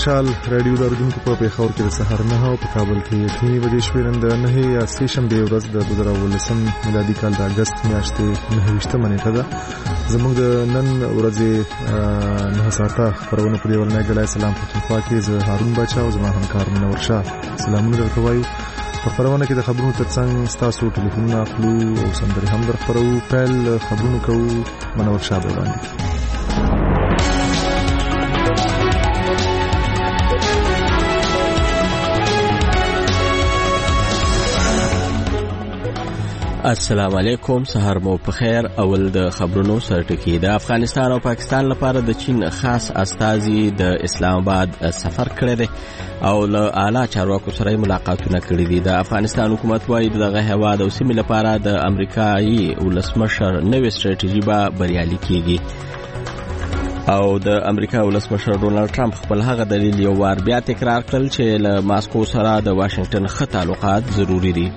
مشال رادیو داردونکو په پیښور کې د سحر 9 او په کابل کې 3 بجې شپې نن د 9 یا 3 شنبه ورځ د 2019 میلادي کال د اگست میاشتې 9 نیټه ده. زموږ د نن ورځې 9 ساعته خبرونه په دیوال نه غلای سلام پښتونخوا کې زه هارون بچا او زما همکار منور شاه سلامونه درته وایو. په خبرونه کې د خبرونو ترڅنګ تاسو ټلیفونونه خپلو او سندري هم درخبرو. پیل خبرونه کوو منور شاه وړاندې. السلام علیکم، سحر مو په خیر. اول د خبرونو سرټکی. د افغانستان او پاکستان لپاره د چین خاص استازي د اسلام آباد سفر کړی دی او له اعلی چارواکو سره ملاقاتونه کړي دي. د افغانستان حکومت وايي دغه هیواد او سیمې لپاره د امریکایي ولسمشر نوې ستراتیژي به بریالي کیږي. او د امریکا ولسمشر ډونالد ټرمپ خپل هغه دلیل یو وار بیا تکرار کړل چې له ماسکو سره د واشنگټن ښه تعلقات ضروری دي.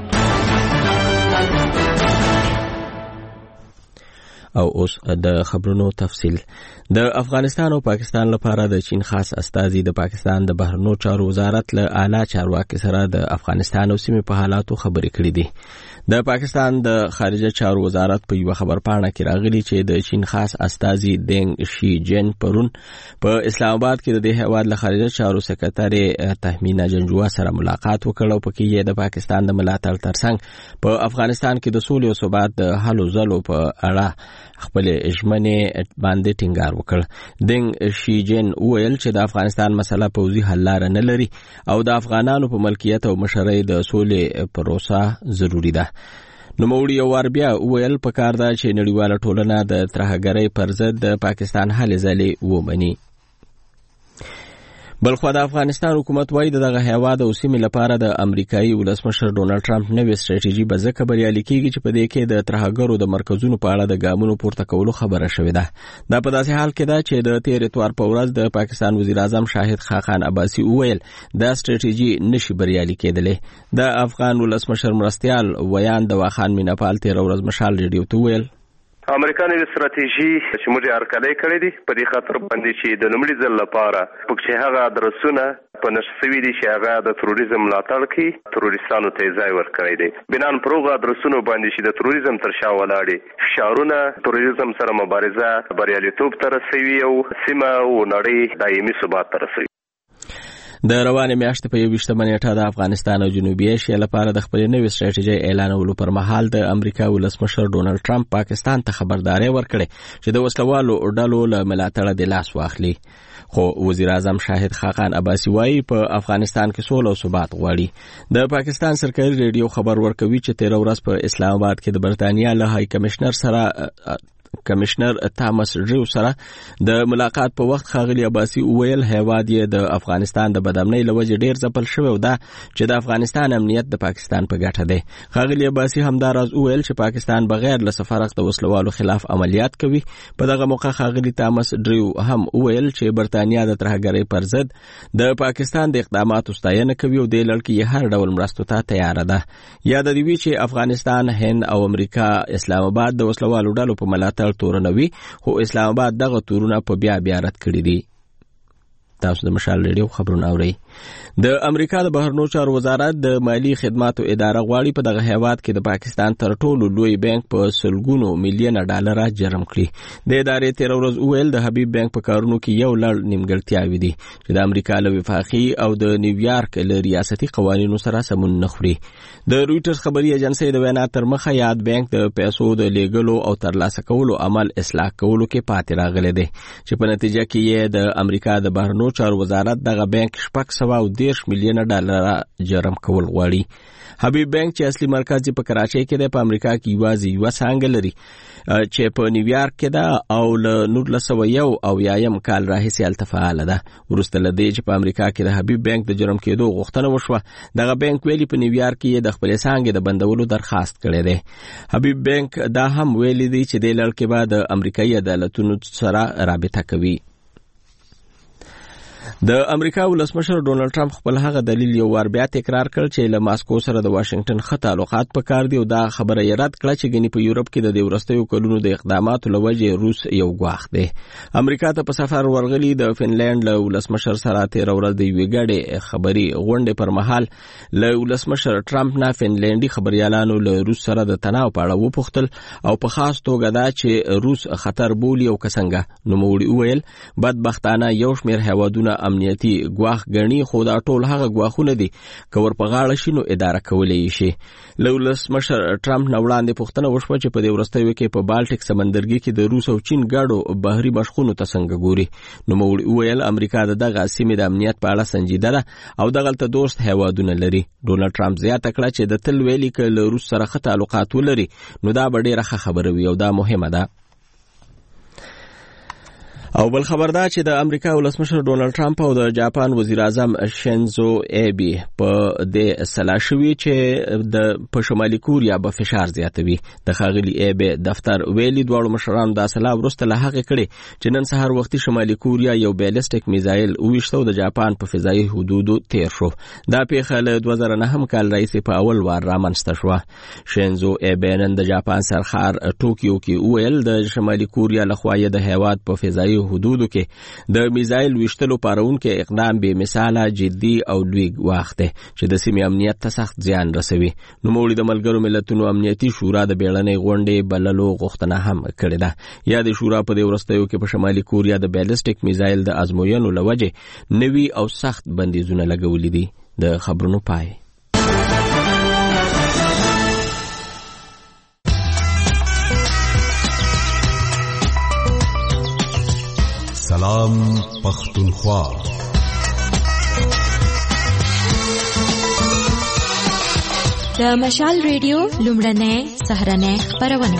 او اوس د خبرونو تفصیل. د افغانستان او پاکستان لپاره د چین خاص استازي د پاکستان د بهرنیو چارو وزارت له اعلی چارواکي سره د افغانستان او سیمې په حالاتو خبرې کړې دي. د پاکستان د خارجه چارو وزارت په یو خبرپاڼه کې راغلي چې د چین خاص استازي دنګ شي جن پرون په اسلام آباد کې د هیواد له خارجه چارو سکرټري تهمینا جنجوا سره ملاقات وکړ او په کې یې د پاکستان د ملاتړ ترڅنګ په افغانستان کې د سولې او ثبات د هلو ځلو په اړه خپل ژمنې باندې ټینګار وکړ. دنګ شي جن وویل چې د افغانستان مسله پوځي حل لاره نه لري او د افغانانو په ملکیت او مشرۍ د سولې پروسه ضروری ده. نوموړي یو وار بیا وویل پکار ده چې نړیواله ټولنه د ترهګرۍ پر ضد د پاکستان هلې ځلې ومني. بلخو د افغانستان حکومت وايي دغه هیواد او سیمې لپاره د امریکایي ولسمشر ډونالد ټرمپ نوې ستراتیژي به ځکه بریالي کیږي چې په دې کې د ترهګرو د مرکزونو په اړه د ګامونو پورته کولو خبره شوې ده. دا په داسې حال کې ده چې د تیر اتوار په ورځ د پاکستان وزیر اعظم شاهد خاقان عباسي وویل دا ستراتیژي نشي بریالي کېدلی. د افغان ولسمشر مرستیال ویان د واخان میناپال تیر ورځ مشال ریډیو ته وویل امریکایي ستراتیژي چې موږ ارکلې کړې دي په دې خاطر باندې چې د لومړي ځل لپاره پکې هغه درسونه په نشسوي دي چې هغه د تروریزم ملاتړ کوي، تروریستانو ته ځای ورکړی دی. بنان پر هغه درسونه باندې چې د تروریزم تر شا ولاړ فشارونه تروریزم سره مبارزه بریالیتوب ته رسوي او سیمه او نړۍ دایمي ثبات ته رسوي. د روانې میاشتې په 21 نیټه د افغانستان او جنوبي ایشیا لپاره د خپل نوې ستراتیژۍ اعلانولو پر مهال د امریکا ولسمشر ډونالد ټرمپ پاکستان ته خبرداري ورکړې چې د وسلوالو ډلو له ملاتړه د لاس واخلي. خو وزیر اعظم شاهد خاقان عباسي وايي په افغانستان کې سوله او ثبات غواړي. د پاکستان سرکاري ریډیو خبر ورکوي چې تیر ورځ په اسلام آباد کې د برتانیا له های کمشنر تامس ډریو سره د ملاقات په وخت خاغلی عباسي وویل هیواد یې د افغانستان د بدامنۍ لوجه ډیر ځپل شوی او دا چې د افغانستان امنیت د پاکستان په ګټه دی. خاغلی عباسي همداراز وویل چې پاکستان بغیر له سفارت د وسلوالو خلاف عملیات کوي. په دغه موقع خاغلی تامس ډریو هم وویل چې برتانیا د ترهګرۍ پر ضد د پاکستان د اقداماتو ستاینه کوي او د لړکی هر ډول مرستو ته تیار ده. یاد دی چې افغانستان، هند او امریکا اسلام آباد د وسلوالو ډلو په ملاتړ تورنوي، خو اسلام آباد دغه تورونه په بیا رد کړی دي. تاسو د مشال ریډیو خبرونه اورئ. د امریکا د بهرنیو چارو وزارت د مالی خدماتو اداره غواړي په دغه هیواد کې د پاکستان تر ټولو لوی بانک په سلګونو میلیونه ډالر جرم کړي. د ادارې تیر ورځ وویل د حبیب بانک په کارونو کې یو لړ نیمګړتیاوې دي چې د امریکا له وفاقي او د نیویارک له ریاستي قوانینو سره سمون نه خوري. د رويټرز خبري ایجنسی د وینا تر مخه یاد بانک د پیسو د لیږلو او ترلاسه کولو عمل اصلاح کولو کې پاتې راغلی دی چې په نتیجه کې یې د امریکا د بهرنیو چارو وزارت دغه بانک 710 میلیونه ډالر جرم کول غواړي. حبیب بانک چې اصلي مرکز په کراچۍ کې دی په امریکا کې یوازې یو څنګه لري چې په نیویارک کې ده او له 1901 کال راهیسې التفاعل ده. ورسته لدې چې په امریکا کې د حبیب بانک د جرم کېدو غوښتنه وشوه، دغه بانک ویلي په نیویارک کې د خپل څنګه د بندولو درخواست کړی دی. حبیب بانک دا هم ویلي دی چې د لړ کې بعد امریکایي عدالتونو سره رابطه کوي. د امریکا ولسمشر ډونالد ټرمپ خپل هغه دلیل یو ور بیا تکرار کړ چې له ماسکو سره د واشنگټن ښه تعلقات پکار دي او دا خبره یې رد کړه چې ګنې په یورپ کې د ورستیو کلونو د اقداماتو لوجه روس یو غواخ دی. امریکا ته په سفر ورغلی د فنلند له ولسمشر سره تیر ورځ د یوې ګډې خبري غونډې پر مهال له ولسمشر ټرمپ نه فنلندي خبريالانو له روس سره د تناو په اړه وپوښتل او په خاص توګه دا چې روس خطر بولي او کسنګه نو موړي وویل بدبختانه یو شمېر هیوادونه امنیتي ګواښ ګڼي خو دا ټول هغه ګواښونه دي که ور په غاړه شي نو اداره کولی شي. له ولسمشر ټرمپ نه وړاندې پوښتنه وشوه چې په دې وروستیو کې په بالټیک سمندرګي کې د روس او چین ګډو بحري مشخونو ته څنګه ګوري. نو موړي وویل امریکا دغه سیمې د امنیت په اړه سنجیده ده او دغلته دوست هیوادونه لري. ډونالد ټرمپ زیاته کړه چې د تل ویلي که له روس سره ښه تعلقات ولري نو دا به ډېره ښه خبره وي او دا مهمه ده. او بل خبر دا چې د امریکا ولسمشر ډونالد ټرمپ او د جاپان وزیر اعظم شینزو ایبی په د سلاشوي چې د په شمالي کوریا به فشار زیاتوي. د خاغلی ایبی دفتر ویلي دواړو مشرانو د اصله ورسته له هغه کړي چې نن سهار وختي شمالي کوریا یو بیلستیک میزایل وویشتو د جاپان په فضایي حدودو تیر شو. دا پیښه له 2009 کال راهیسې په اول وار رامنځته شوه. شینزو ایبی نن د جاپان سرخار ټوکیو کې وویل د شمالي کوریا لخوا یې د هیواد په فضایي حدودو کې د میزایل ویشتلو پارونکو اقدام به مثاله جدي او لوی وخت دی چې د سیمې امنیت ته سخت زیان رسوي. نو موږ د ملګرو ملتونو امنیتي شورا د بیړنۍ غونډې بللو غوښتنه هم کړې ده. یا د شورا په دې وروستیو کې په شمالي کوریا د بیلستیک میزایل د ازموینو لوجه نوي او سخت بندیزونه لګولې دي. د خبرونو پای. سلام پختونخوا. د مشال ریډیو لومړنۍ سهرنۍ خبرونه.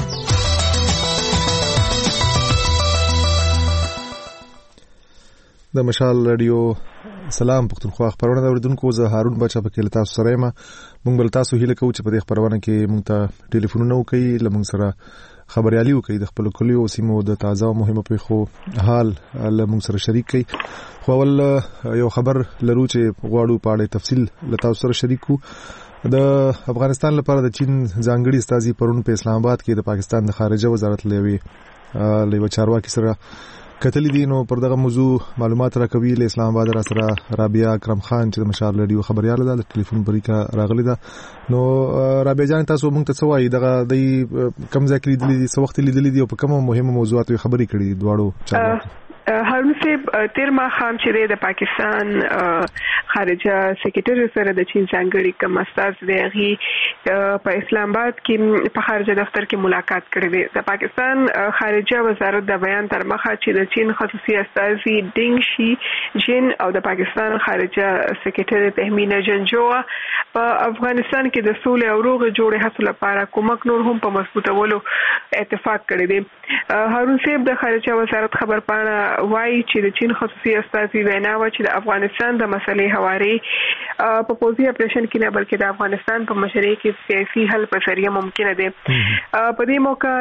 د مشال ریډیو سلام پختونخوا خبرونه د اوریدونکو زه هارون بچا پکې لتا سره ما مونږ بل تاسو هیله کوو چې په دې خبرونه کې مونږ ته ټلیفونونه وکړي لمونږ سره خبريالي وکړي د خپل کلیو سیمو د تازه او مهمه پیښو حال لمونږ سره شریک کړي. خو ول یو خبر لرو چې غواړو په اړه تفصیل لتا سره شریکو. د افغانستان لپاره د چین ځانګړي استازي پرون په اسلام آباد کې د پاکستان د خارجه وزارت لوي چارواکي سره کتلی دي. نو پر دغه موضوع معلومات راکوي له اسلام آباد را سره رابعه اکرم خان چې د مشال ریډیو خبرياله ده. د ټلیفون بریکا راغلی ده. نو رابعه جان تاسو مونږ ته څه وایي دغه د کم ځای کې لیدلې دي څه وخت لیدلې دي او په کومه مهمه موضوعاتو خبرې کړې دواړو چارواکو؟ هارون صاحب تیر ماښام چې د پاکستان خارجه سیکریټری سره د چین ځانګړي کوم استازي دی هغه په اسلام آباد کې په خارجه دفتر کې ملاقات کړې ده. د پاکستان خارجه وزارت د بیان تر مخه چې د چین خصوصي استازي ډینګ شي جین او د پاکستان خارجه سیکریټری تهمینه جنجوه په افغانستان کې د سولې او روغې جوړې هڅو لپاره کومک نور هم په مضبوطولو اتفاق کړی دی. هارون صاحب د خارجه وزارت خبرپاڼه وایي چې د چین خصوصي استازي وینا و چې د افغانستان د مسلې هواري په پوځي اپریشن کې نه بلکې د افغانستان په مشرۍ کې سیاسي حل په ذریعہ ممکن دی. په دې موقع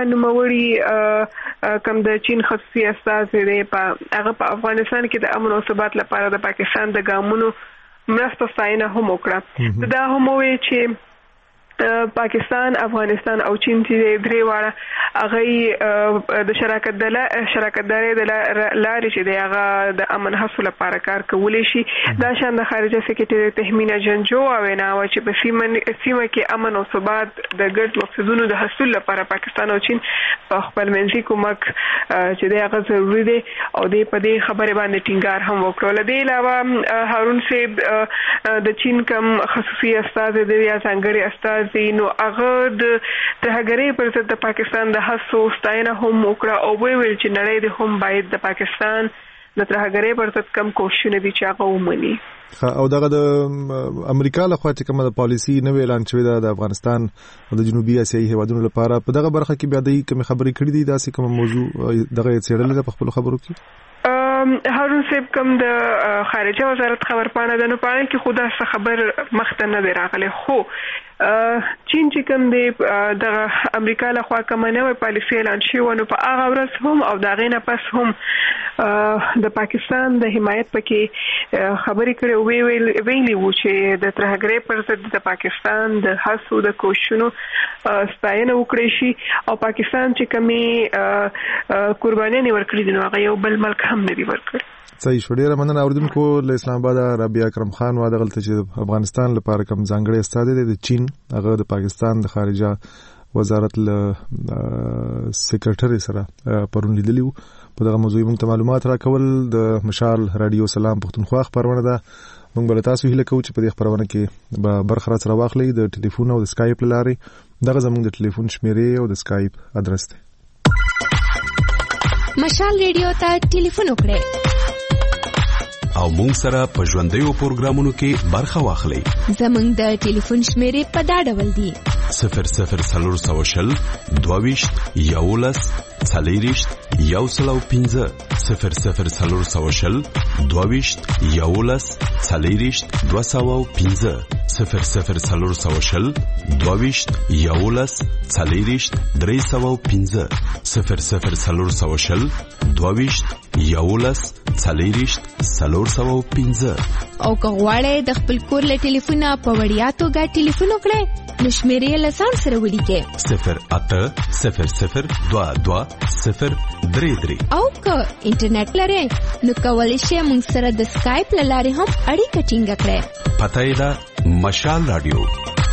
نوموړي کوم د چین خصوصي استازي دی هغه په افغانستان کې د امن او ثبات لپاره د پاکستان د ګامونو مرسته ستاینه هم وکړه. دا هم وایي چې پاکستان افغانستان او چین چې درې واړه هغه د شراکتداري د لارې چې هغه د امن حاصل لپاره کار کولی شي. دا شان د خارجه سیکریټری تهمینه جنجو وینا و چې په سیمه کې امن او ثبات د ګډ مقصدونو د حصول لپاره پاکستان او چین په خپل منځي کومک چې هغه ضروري دی او په دې خبره باندې ټینګار هم وکړل. د علاوه هارون صاحب د چین کوم خصوصي استازي دی یا ځانګړي استازي نو هغه د ترهګرۍ پر ضد د پاکستان د هڅو ستاینه هم وکړه او ویل چې نړۍ د هم باید د پاکستان د ترهګرۍ پر ضد کم کوښښونه دي چې هغه ومني. او دغه د امریکا لخوا چې کومه د پالیسي نوې اعلان شوې ده د افغانستان او د جنوبي اسیایي هیوادونو لپاره په دغه برخه کې بیا د کوم خبرې کړې دي داسې کوم موضوع دغه څېړل ده په خپل خبرو کې؟ هارون صاحب کوم د خارجه وزارت خبرپاڼه ده نو پاره کې خدا څه خبر مخته نه دی راغلی. خو چین چې کوم دی د امریکا له خوا کوم نوې پالیسي اعلان شوی نو په هغه ورځ هم او دا غینه پس هم د پاکستان د حمایت پکې خبرې کړې ویلي وو چې د ترهګرۍ پر ضد د پاکستان د هڅو د کوششونو ستاینه وکړي شي او پاکستان چې کمی قرباني ورکړي دي نو هغه یو بل ملک هم نه دی ورکړي. صحیح شو. ډیره مننه اوریدونکو. له اسلام آباد ربیع اکرم خان و دغلته چې افغانستان لپاره کوم ځانګړی استاد دی د چین هغه د پاکستان د خارجه وزارت له سیکریټري سره پرون لیدلی وو. په دغه موضوع موږ ته معلومات راکول. د مشال رادیو سلام پښتونخوا خبرونه ده. موږ بل تاسو هیله کوو چې په دې خبرونه کې به برخه سره واخلئ د ټلیفون او د سکایپ لارې. دغه زموږ د ټلیفون شمیرې او د سکایپ ادرس دی. مشال ریډیو ته ټلیفون وکړئ او مونږ سره په ژوندیو پروګرامونو کې برخه واخلئ. زموږ د ټلیفون شمیرې په دا ډول دي: 0040 22 11 40 105 0040 22 11 40 205 0040 22 11 40 305 0040 22 11 40 305. او که غواړئ د خپل کور له ټلیفونه په وړیا توګه ټلیفون وکړئ نو شمیرې له ځان سره ولیکئ 0800 22 033. او که انټرنیټ لرئ نو کولی شئ موږ سره د سکایپ له لارې هم اړیکه ټینګه کړئ. پته یې ده مشال رادیو.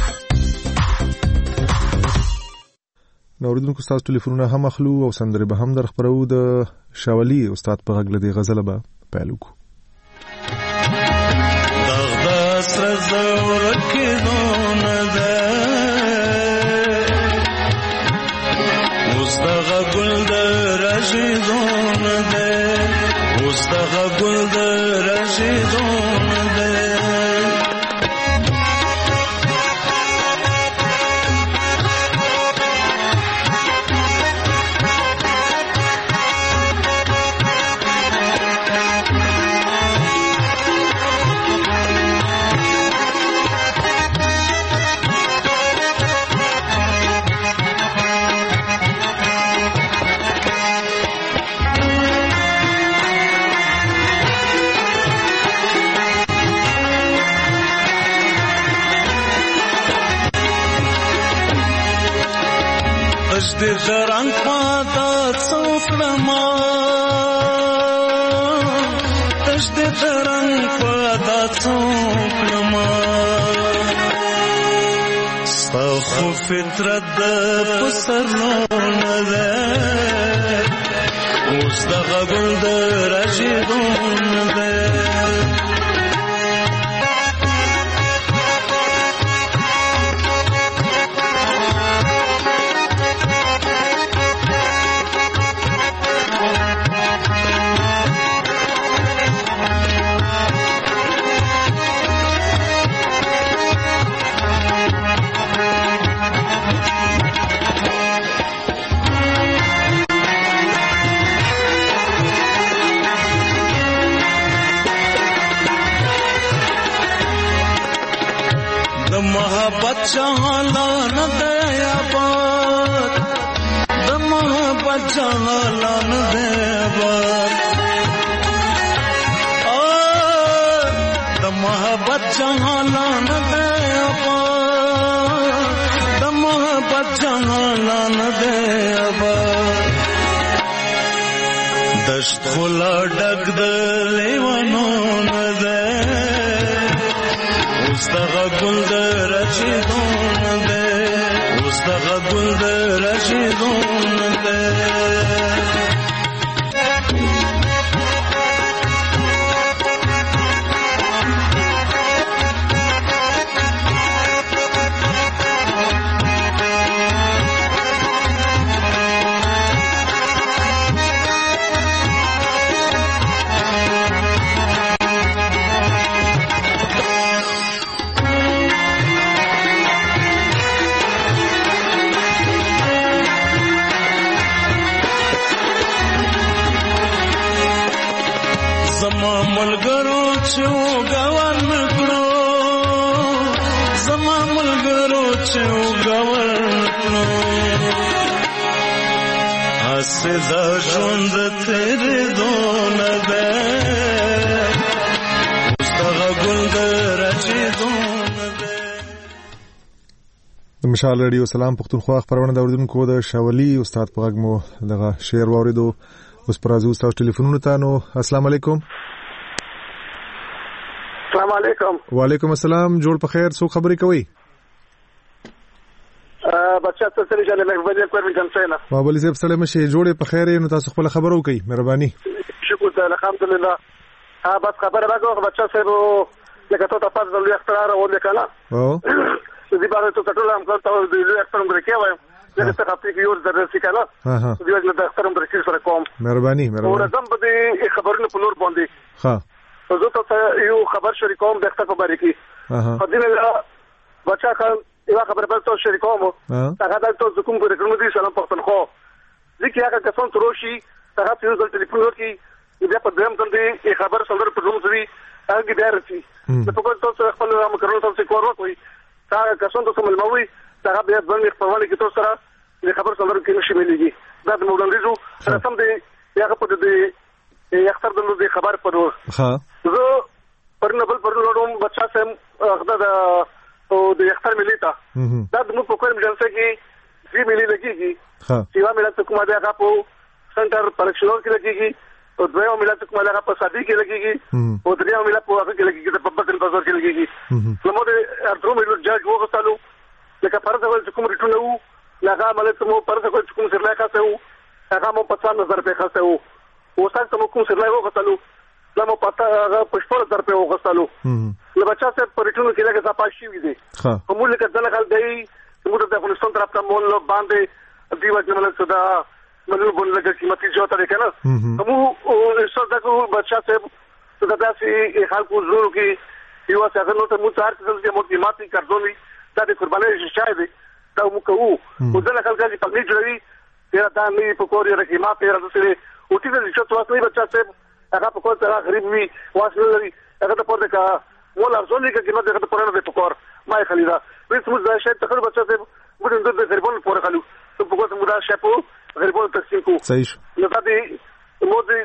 نو اوریدونکو ستاسو ټلیفونونه هم اخلو او سندرې به هم در خپرو. د شاولي استاد په غږ لدی غزل به پیل وکړو. دغه سر زور کې دونه ده اوس دغه ګل د راشدون ده اوس دغه ګل د راشدون ده د رنگ پاتا څوکړما تش د رنگ پاتا څوکړما ستاسو فطرت د پسرونه ده اوس دغه ګل د راشدون ده محبت چالان دیا بات د محبت چالان دیا بات د محبت چالان دیا بات د محبت چالان دیا بات دشت خلا ډک د لیوانو ده اوس دغه ګل د راشدون ده اوس دغه ګل د راشدون ده زما ملګرو چې وګور کړو زما ملګرو چې وګور کړو داسې د ژوند تېرېدو نه دی اوس دغه ګل د رچېدو نه دی. د مشال رادیو سلام پښتونخوا خبرونه د اوریدونکو د شاولي استاد په غږ مو دغه شعر واوریدو. اوس پر ازو تاسو ټلیفونونو ته نو السلام علیکم. السلام علیکم. وعلیکم السلام. جوړ په خیر. څو خبرې کوي؟ بچا ته سره جاله مهرباني کوم جنسینا بابلی صاحب سلام شي. جوړ په خیر. نو تاسو خپل خبرو کوي مهرباني. شکر ته الحمدلله. بس خبره راغله بچا صاحب لکه ته تاسو د لوی اختیار او لیکنه او دې باره ته ټول هم کوم د لوی اختیار درکې وایم دغه څه خپل کې یو درسي کنه دې وجه د اختیار درکې سره کوم مهرباني او زم په دې خبرونه په نور باندې ها زه ته یو خبر شریکوم د اختیار په باره کې په دې بچا خان یو خبر په تاسو شریکوم هغه د تاسو کوم پروګرام دی سلام پښتونخوا ځکه هغه کسان تروشي هغه په یو ټلیفون ورکی بیا په دیم باندې خبر سندر په روم سوي هغه ډیر شي په توګه تاسو خپل مکرونه تاسو کور وکوي هغه کسان تاسو ملموي هغه بیا باندې خپلوانه کې تاسو سره د خبر سندر کې نشي مليږي دا د موډنګیزو سره سم دی هغه په دې اختر د نو خبر پرو ها زه پرنبل پرنوم بچا سم هغه د او د اختر ملي تا دا د مو په کوم جنسه کې فی ملي لګيږي چې وا ملت کومه ده هغه په سنټر پرکشنور کې لګيږي او دویو ملت کومه ده هغه په صدی کې لګيږي او دریو ملت په هغه کې لګيږي د پبکن بازار کې لګيږي نو موږ ارترو ملت جاج وغوښتلو لکه فرض ول چې کوم ریټونه وو لکه ملت مو فرض ول چې کوم سرلا کاسه وو هغه مو 50000 روپے خاصه وو او تاسو کوم سرلا وغوښتلو لمو پتا هغه پښتور در په وغوښتلو نو بچا څه پریټونو کې لګا پاشي وي دي کومه لکه دغه خل دی موږ د افغانستان طرف ته مول باندې دیو چې ملک صدا ملو بول لګا قیمتي جوړه ده کنه مو څه دغه بچا څه د داسې خلکو زړه کې یو څنګه نو ته مو څار چې مو قیمتي کړونی دا د قربانۍ شای دی دا مو کوو او دغه خلک چې په دې جوړوي تیرا دا نه په کوري رکی ما تیرا د سره او چې چې تاسو نه بچا څه هغه په کومه طرح غریب وي واسل لري هغه ته پورته کا مولا ځولې کې قیمت هغه ته پورته په کور ما خلیدا وې څه مزه شي تخر بچا ته موږ د غریبونو پورته خلو ته په کومه مودا شپو غریبونو تقسیم کو صحیح نو دا دې مو دې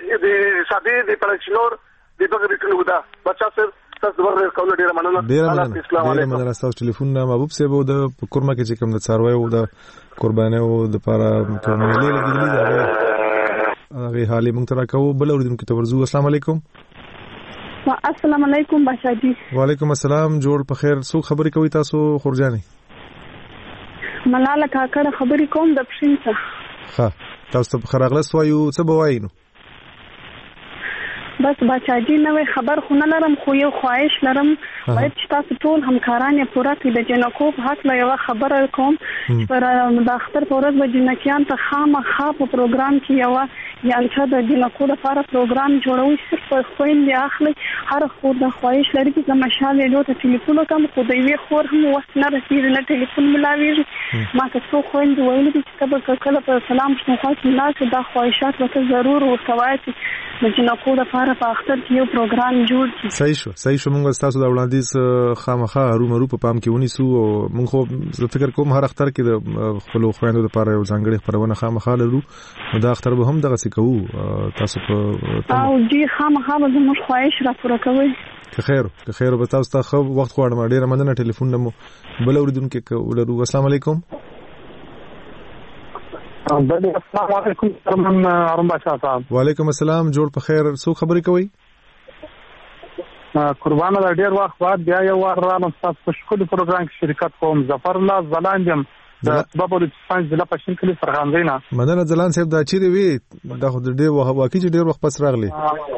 ساده دې پرچنور دې په ریټنو ودا بچا ته تاسو ورته کوله ډیره مننه السلام علیکم تاسو ټلیفون محبوب صاحب د کورما کې چې کوم د څاروي او د قرباني او د لپاره کومه لګیدلی دا هغه حالي مونږ ترا کوو بل اوریدونکو ته ورزو. السلام علیکم. السلام علیکم باشا جی. وعلیکم السلام. جوړ په خیر. څو خبرې کوي تاسو خورجاني؟ ملاله کاکړه خبرې کوم د پښین څخه. ها تاسو ته خراغله سوایو څه بوای نو؟ بس بچا جی نوې خبر خو نه لرم خو یو خواهش لرم باید چې تاسو ټول همکاران یې پوره کړئ د جنکو په حق له یو خبره کوم پر د اختر په ورځ به جنکیان ته خامخا په پروګرام کې یو یا چې د جنکو لپاره پروګرام جوړوي صرف خويندې اخلي هر خور د خواهش لري چې مشال له ته ټلیفون کوم خو د وی خور هم وخت نه رسیدي نه ټلیفون ملاويږي ما که څو خويندې ویل دي چې کله په سلام شنو خاص نه دا خواهشات وته ضرور ورکوي چې د جنکو لپاره په اختر کې یو پروګرام جوړ شي. صحیح شو موږ تاسو د وړاندیز خامخا هرو په پام کې ونیسو او موږ خو فکر کوم هر اختر کې د خپل خويندو لپاره یو ځانګړي خبرونه خامخا لرو دا اختر به هم دغه څه کوو تاسو په او جی خامخا به موږ خواهش را پوره کوو. که خیر به تاسو ته خو وخت غواړم ډیره مننه ټلیفون نمو بل اوریدونکو ولرو. السلام علیکم. السلام علیکم سلام ارم باشا صاحب. وعلیکم السلام. جوړ په خیر. څو خبرې کوي؟ قربانه د ډیر وخت بعد بیا یو وار رانم تاسو په شکل پروګرام کې شرکت کوم. ظفر الله زلاندم د بابا د سپنځ ضلع پښین کلی فرغانزینا. مننه زلان صاحب دا چیرې وی دا خو ډیر واقعي ډیر وخت پس راغلی.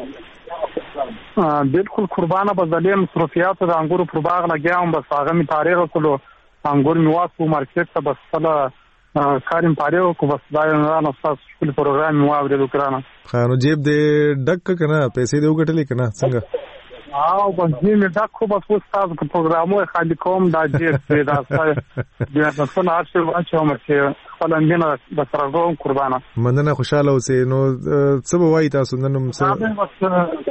بالکل قربانه بزلیم صرفیات د انګورو پر باغ لګیام بس هغه می تاریخ کولو انګور میوات په مارکیټ ته بس فلا کاریم پاره کو بس دا نه تاسو خپل پروګرام مو اورېدو کړنه. خانو جیب دې ډک کنه پیسې دې وګټلې کنه څنګه؟ او بس دې مې ډک خو بس تاسو په پروګرامو خالي کوم دا جیب دې دا بیا تاسو نه اچو چې خپل اندینه د سرګوم قربانه. مننه خوشاله اوسې. نو څه به وایي تاسو نن څه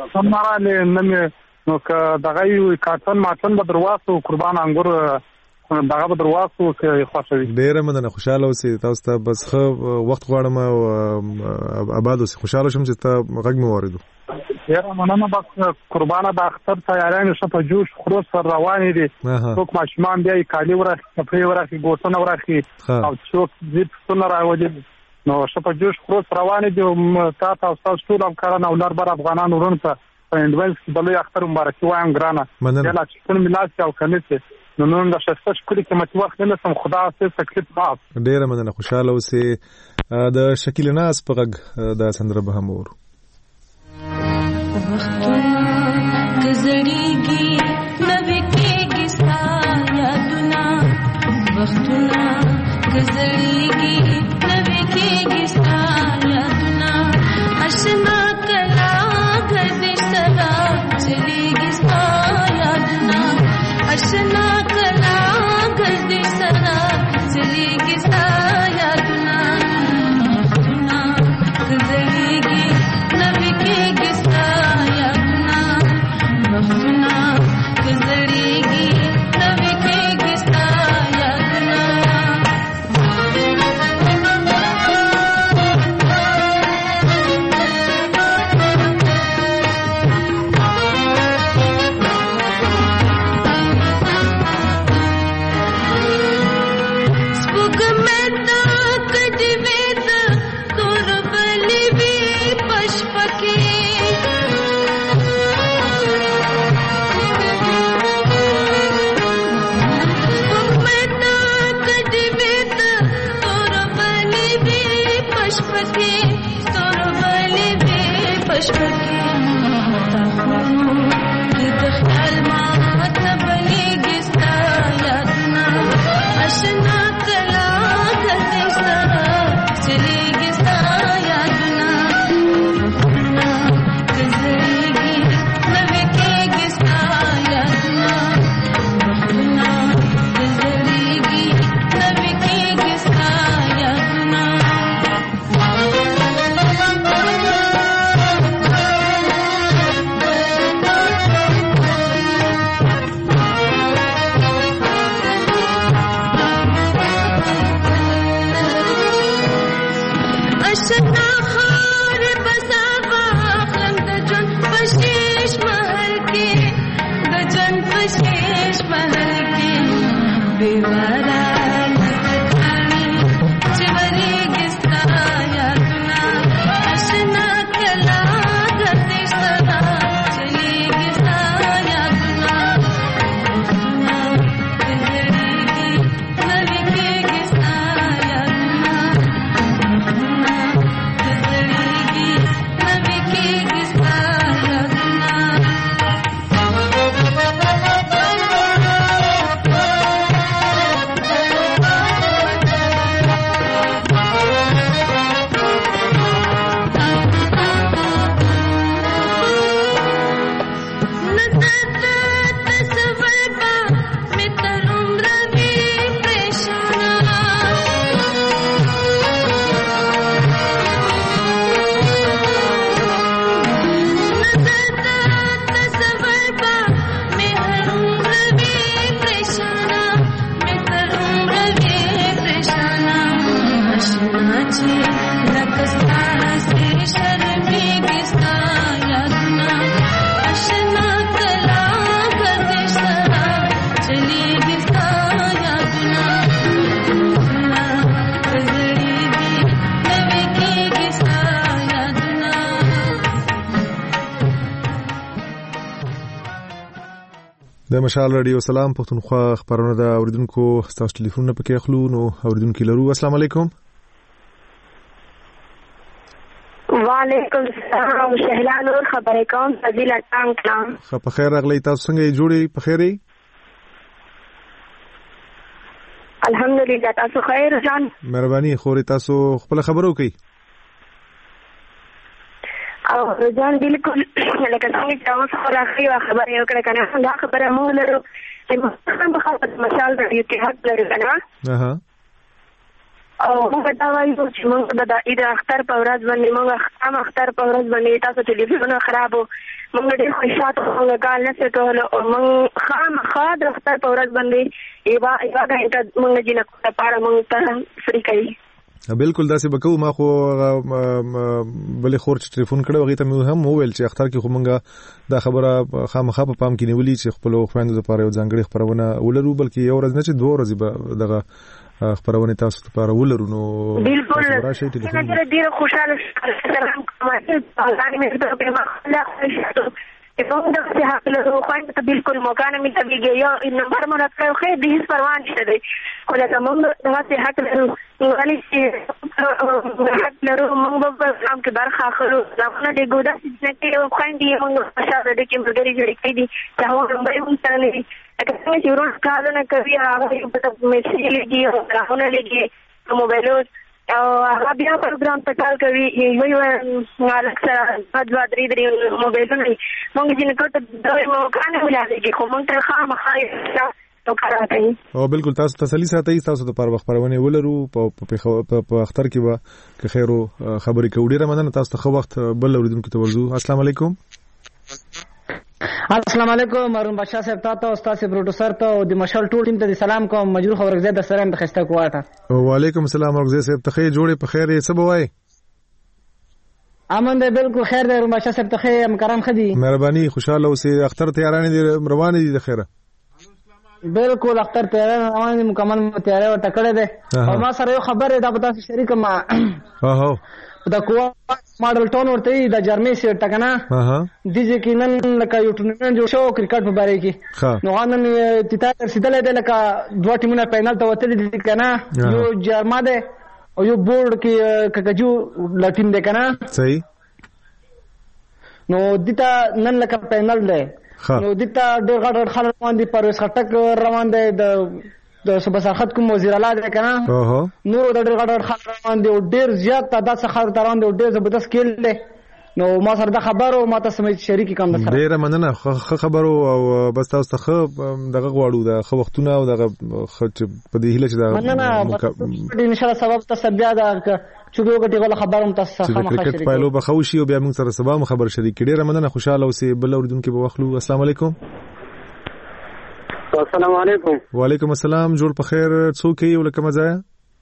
سمراله نن نو که دغه یو کارتن ماتن به دروازه قربان انګور دغه به درواغ وو خوښوي. ډېره مننه، خوشاله اوسئ. تاسو ته بس ښه وخت غواړم او آباد اوسئ. خوشاله شوم چې تا غږ مې واورېدو. ډېره مننه. بس قربانه د اختر تیاریانې ښه په جوش خروش سره روانې دي. څوک ماشومان بیا یې کالي ورخي، کپړې ورخي، ګوتونه ورخي او څوک ځي پسونه راولي. نو ښه په جوش خروش روانې دي. تا ته او ستاسو ټول همکاران او لر بر افغانان ورونو ته په انډویلز کې د لوی اختر مبارکي وایم ګرانه. بیا چې ټول ملات او کمیټې نو نن د ښایسته ښکلي قیمتي وخت نه لسم. خدا حافظ. تکلیف معاف. ډېره مننه، خوشاله اوسئ. د شکیل ناز په غږ دا سندره به هم وورو. گزریږي نوې کېږي ستا یادونه، وختونه گزریږي نوې کېږي ستا یادونه، آشنا کلا ګرځي سره چلیږي ستا یادونه، آشنا کلا ګرځي سره چلیږي ستا یادونه، وختونه گزریږي نوې کېږي ستا یادونه، وختونه گزریږي نوې کېږي ستا یادونه. د مشال رادیو سلام پښتونخوا خبرونه د اوریدونکو تاسو ټلیفون په کې اخلو. نو اوریدونکو لرو السلام علیکم. وعلیکم السلام. شهلا نور خبرې کوم. فضیل اتام کلام. په خیر راغلی. تاسو څنګه جوړی؟ په خیر یې؟ الحمدلله. تاسو خیر جان؟ مهرباني. خوري تاسو خپل خبرو کوي او ځان بالکل لکه څنګه چې تاسو راخي خبرې وکړه کنه دا خبره مونږ لرو چې موږ په خپل مشال رادیو کې حق لرو کنه او موږ دا وایو چې موږ د عید اختر په ورځ باندې موږ هم اختر په ورځ باندې تاسو ټلیفونونه خراب موږ ډېر خوشاله موږ کال نه کولو موږ خامخا د اختر په ورځ باندې یوه غنټه موږ جنکو لپاره موږ ته فری کوي. بالکل داسې بکو. ما خو بلې خور چې ټلیفون کړو هغې ته مې هم وویل چې اختر کې خو موږ دا خبره خامخا په پام کې نیولي چې خپلو خویندو لپاره یو ځانګړې خپرونه ولرو، بلکې یو ورځ نه چې 2 ورځې به دغه خپرونه تاسو لپاره ولرو. نو بالکل ډېر خوشاله سلام کوم موږ دغسې حق لرو. خویندو ته بالکل موقع نه میلوېږي، یو نمبر مو راته کړی خو د هېڅ پروا نشته دی، خو لکه موږ دغسې حق لرو ولې چې حق لرو موږ به په اسلام کې برخه اخلو. اسلامونه ډېر داسې ځینې خویندې یې موږ خوشحاله ډېرې ملګري جوړې کړي دي چې هغه نمبر یې موږ سره نه وي، لکه څنګه چې ورونه کارونه کوي هغه یې په میسج لګي او راهونه لګي په موبایلو او هغه بیا پروګرام ته کال کوي یو هلک سره 2-3 موبایلونه وي. موږ جنکو ته دغه موقع نه میلاږي خو موږ ته خامخا او بالکل تاسو تسلی ساتئ. تاسو د پاره خبرونه ولرو په اختر کې به که خیرو خبرې کوو. ډیره مننه تاسو ته خو وخت بل اوریدونکو ته ورزو. السلام علیکم. السلام علیکم مروان بادشاہ صاحب ته او استاد پروډوسر ته او د مشال ټول ټیم ته سلام کوم. مجروح اورګزی د سره د خسته کوټه. وعلیکم السلام اورګزی صاحب ته جوړې په خیر یې څه بوای؟ امن دی بالکل خیر دی مروان بادشاہ صاحب ته مکرم خدي. مهرباني خوشاله اوسئ. اختر تیارانه دي روانه دي د خیره؟ بالکل اختر تیارانه روانه دي مکمل تیاری او ټکړه ده. او ما سره یو خبره ده په تاسو شریک ما دا کوه ماډل ټون ورته د جرمني سیټ تکنه دیږي کې نن لکه یو ټورنمنت جوړ شو کرکټ په باره کې نو غانن تیتا رسیدلې ده لکه 2 ټیمونه فائنل ته وتلې دي کنه یو جرما ده او یو بورډ کې ککجو لا ټیم ده کنه صحیح. نو دیتا نن لکه فائنل ده نو دیتا ډېر غټ خلک روان دي پرویز خټک روان دی د صوبه سرحد کوم وزیر اعلی دی کنه نور د ډېر غټ خلک روان دي او ډېر زیات تعداد څخه خلک روان دي او ډېر زبردست کېل دی. نو ما سره د خبرو ما تاسو مې شریک کوم سره ډېر مننه خبرو او بس تاسو ته دغه غواړو د خو وختونه او دغه په دې هیله چې دا مننه ان شاء الله سبب تاسو بیا دا چوبو غټي غل خبروم تاسو سره کرکټ پایلو بخوشي او بیا موږ سره سبا خبر شریک ډېر مننه خوشاله اوسئ. بل اوریدونکو به واخلو. السلام علیکم. السلام علیکم. وعلیکم السلام. جوړ په خیر څوک یې ولکه مزه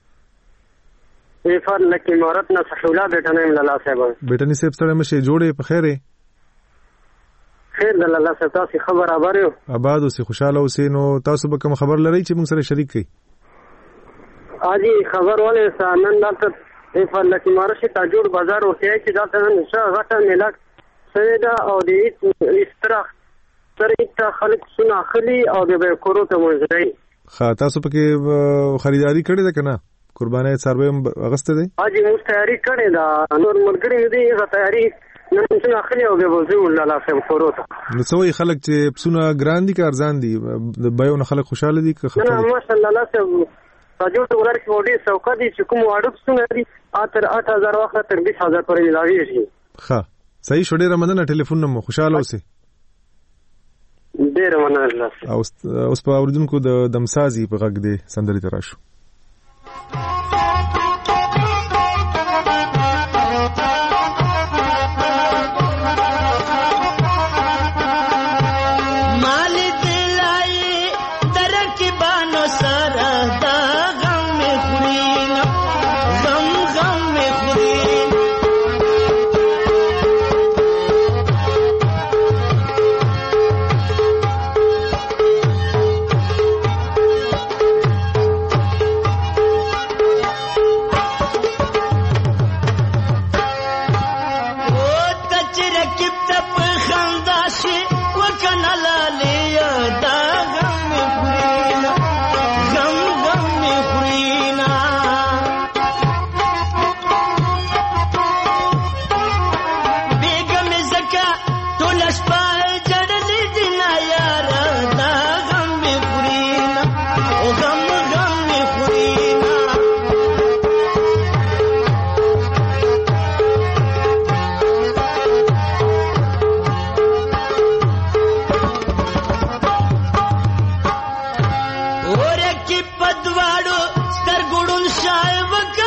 ایفر لکی مورت نه صحولا بیٹنه لالا صاحب بیٹنی صاحب سره مشه جوړې په خیره خیر د لالا صاحب تاسو خبر اوریو آباد اوسې خوشاله اوسې. نو تاسو به کوم خبر لرئ چې موږ سره شریک کړئ؟ اجي خبر ولې سنن دلته ایفر لکی مورت ته جوړ بازار ورته چې دلته نشه غټه ملک سیدا او دې استراخ سره ته خلک سنا خلی او به کورو ته مونږی خا تاسو پکې خریداري کړې ده کنه؟ قربانای سروي اغسته دي اجي موږ تیاری کړې ده نور ملګری دې تیاری نن څنګه اخلي او به وځو لاله سم کورو ته. نو څوې خلک چې پسونه ګران دي که ارزان دي د بایو نه خلک خوشاله دي که خطر؟ نه ماشاءالله لاله سم راجو ته ورکه وډي سوکا دي چې کوم واړو پسونه دي اتر 8000 وخت تر 20000 پورې ملاويږي. ښه صحیح شو. ډېر مننه. ټلیفون نمبر خوشاله اوسئ. ډېر مننه. اوس په اوریدونکو د دمسازي په غږ دی سندري تراشو. پدواړو سترګړون شای وک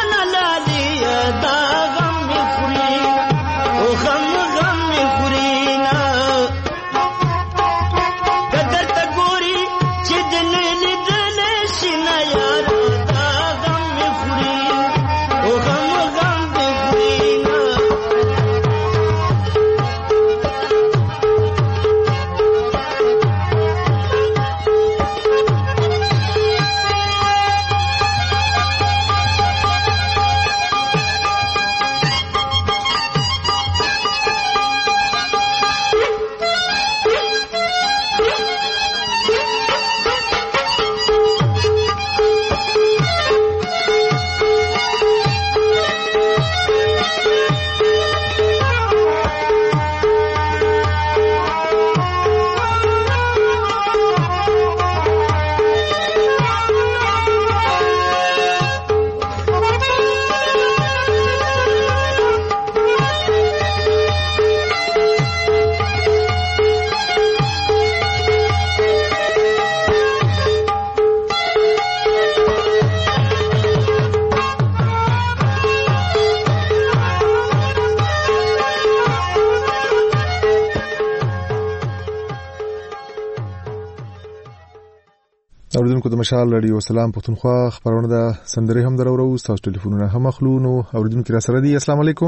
اوریدونکو د مشال رادیو سلام پښتونخوا خبرونه د سندري هم درورو تاسو ټلیفونونه هم اخلو. نو اوریدونکو را سره دي. السلام علیکم.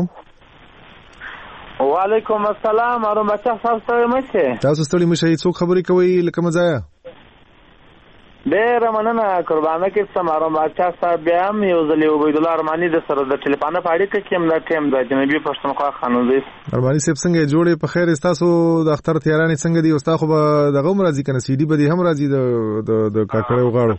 وعلیکم السلام. اروم بچا تاسو ته مشه تاسو ستړي مشه څوک خبرې کوي لکه مزایا ډېر مننه قربانه کې سمارم بچا صاحب هم یو ځلې عبید الله ارمانی د سره د ټلیفون په اړیکه کې هم د ټیم د جنبي پښتونخوا خانوزي ارمانی صاحب څنګه جوړې په خیر تاسو د اختر تیارانې څنګه دي او تاسو به دغه مرضی کنه سی ډي به هم راځي د کاکړو غاړو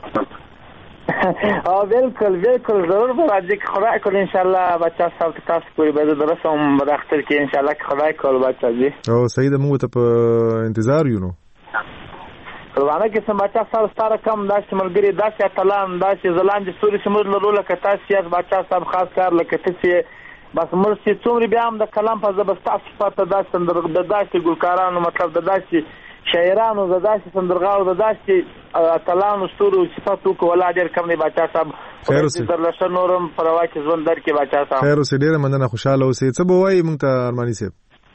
او بالکل ضرور به راځي خدای کول ان شاء الله بچا صاحب تاسو کوی به درسوم په اختر کې ان شاء الله خدای کول بچا جی او سید موږ ته په انتظار یو نو قربانه کې سم بچا صاحب ستاره کم داسې ملګری داسې اتلان داسې زلان د سوري سمور لرو لکه تاسو یې بچا صاحب خاص کار لکه تاسو بس مرسي څومره بیا هم د کلام په زبستا صفات داسې د داسې ګلکارانو مطلب د داسې شاعرانو د داسې سندرغاړو د داسې اتلانو ستورو صفاتو کولا ډېر کم نه بچا صاحب خیر اوسې درلشه نورم پروا کې ژوند در کې بچا صاحب خیر اوسې ډېر مننه خوشاله اوسې څه به وایي مونږ ته ارمانی صاحب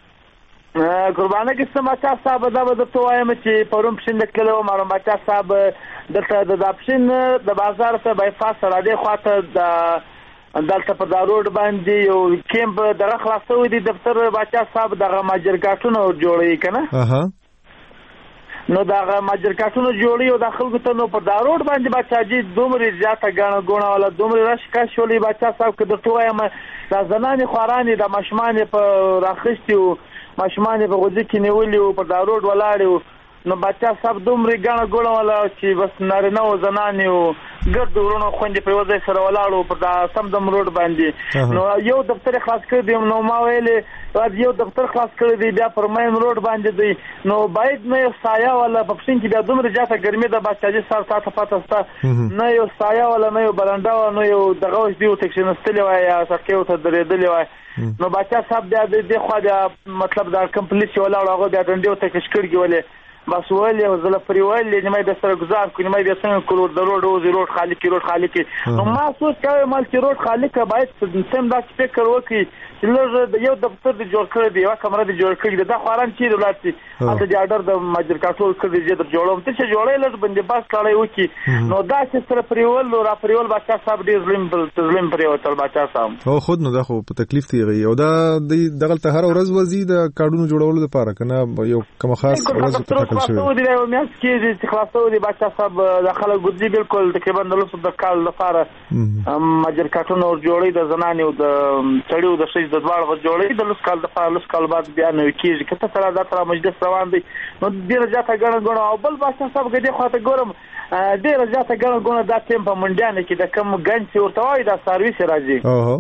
قربانه کې سم بچا صاحب دا به ته وایم چې پروم پښین د کلو مارم بچا صاحب دلته د اپشن د بازار ته بایپاس را دی خواته د دلته په داروډ باندې یو کیمپ دغه خلاصو دي دفتر بچا صاحب دغه ماجرګاټونو جوړوي کنه نو دغه ماجرګاټونو جوړي او د خلکو ته نو په داروډ باندې بچا جی دومره زیاته غاڼه غونه ولا دومره راشکا شولې بچا صاحب کې د تویم د زنانې خورانې د مشمانې په راخښتي او مشمانې په غوځي کې نیولې او په داروډ ولاړې نو بچا صاحب دومره غاڼه غونه ولا چې بس نارینه او زنانې او ګرد ورونو خوندې په وځي سره ولاړو په سم دم روډ باندې نو یو دفتر خاص کړ دی نو ما ویلې یو دفتر خاص کړ دی بیا پر مین روډ باندې دی نو باید نه سایه ولا په پښین کې بیا دومره زیاته ګرمي د بچاجي سره تاسو پاتاسته نه یو سایه ولا نه یو برانډا نه یو دغه اوس دیو تکشنستلی وای یا سکیو ته درېدلی وای نو بچا صاحب بیا د خو دا مطلب دا کمپلیټ ولاړ هغه بیا ډنډیو ته کشکړږي ولې بس ولې زله پرې ولې نیمه د سره گزار کو نیمه د څنګه کولور د روډ خالق نو ما سوچ کوي مال چې روډ خالق باید سم دا فکر وکړي چې لږ یو دفتر د جوړ کړی دی یو کمره د جوړ کړی دی دا خوران چې دولت اته د اډر د ماجر کاټول کړی دی د جوړوم ته چې جوړې لږ باندې باس کړی وکي نو دا چې سره پریول را پریول بچا صاحب ډیر ظلم پریول تل بچا صاحب او خود نو دا خو په تکلیف دی او دا دغه ته هر ورځ ورځي د کارډونو جوړولو لپاره کنه یو کوم خاص ورځ خلاصو دی یو میاس کې چې خلاصو دی بچا صاحب داخله ګذي بالکل تقریبا د لوس د کال لپاره ماجر کاټونو جوړې د زنانې او د چړیو د شې د دوړ جوړې د لوس کال د لوس کال بعد بیا نو کېږي کته سره دا تر مجلس روان دی نو ډیر زیاته غړنګونه او بل بچا صاحب کې خواته ګورم ډیر زیاته غړنګونه د ټیم په منډیانه کې د کم ګنځ ورته وای دا سرویس راځي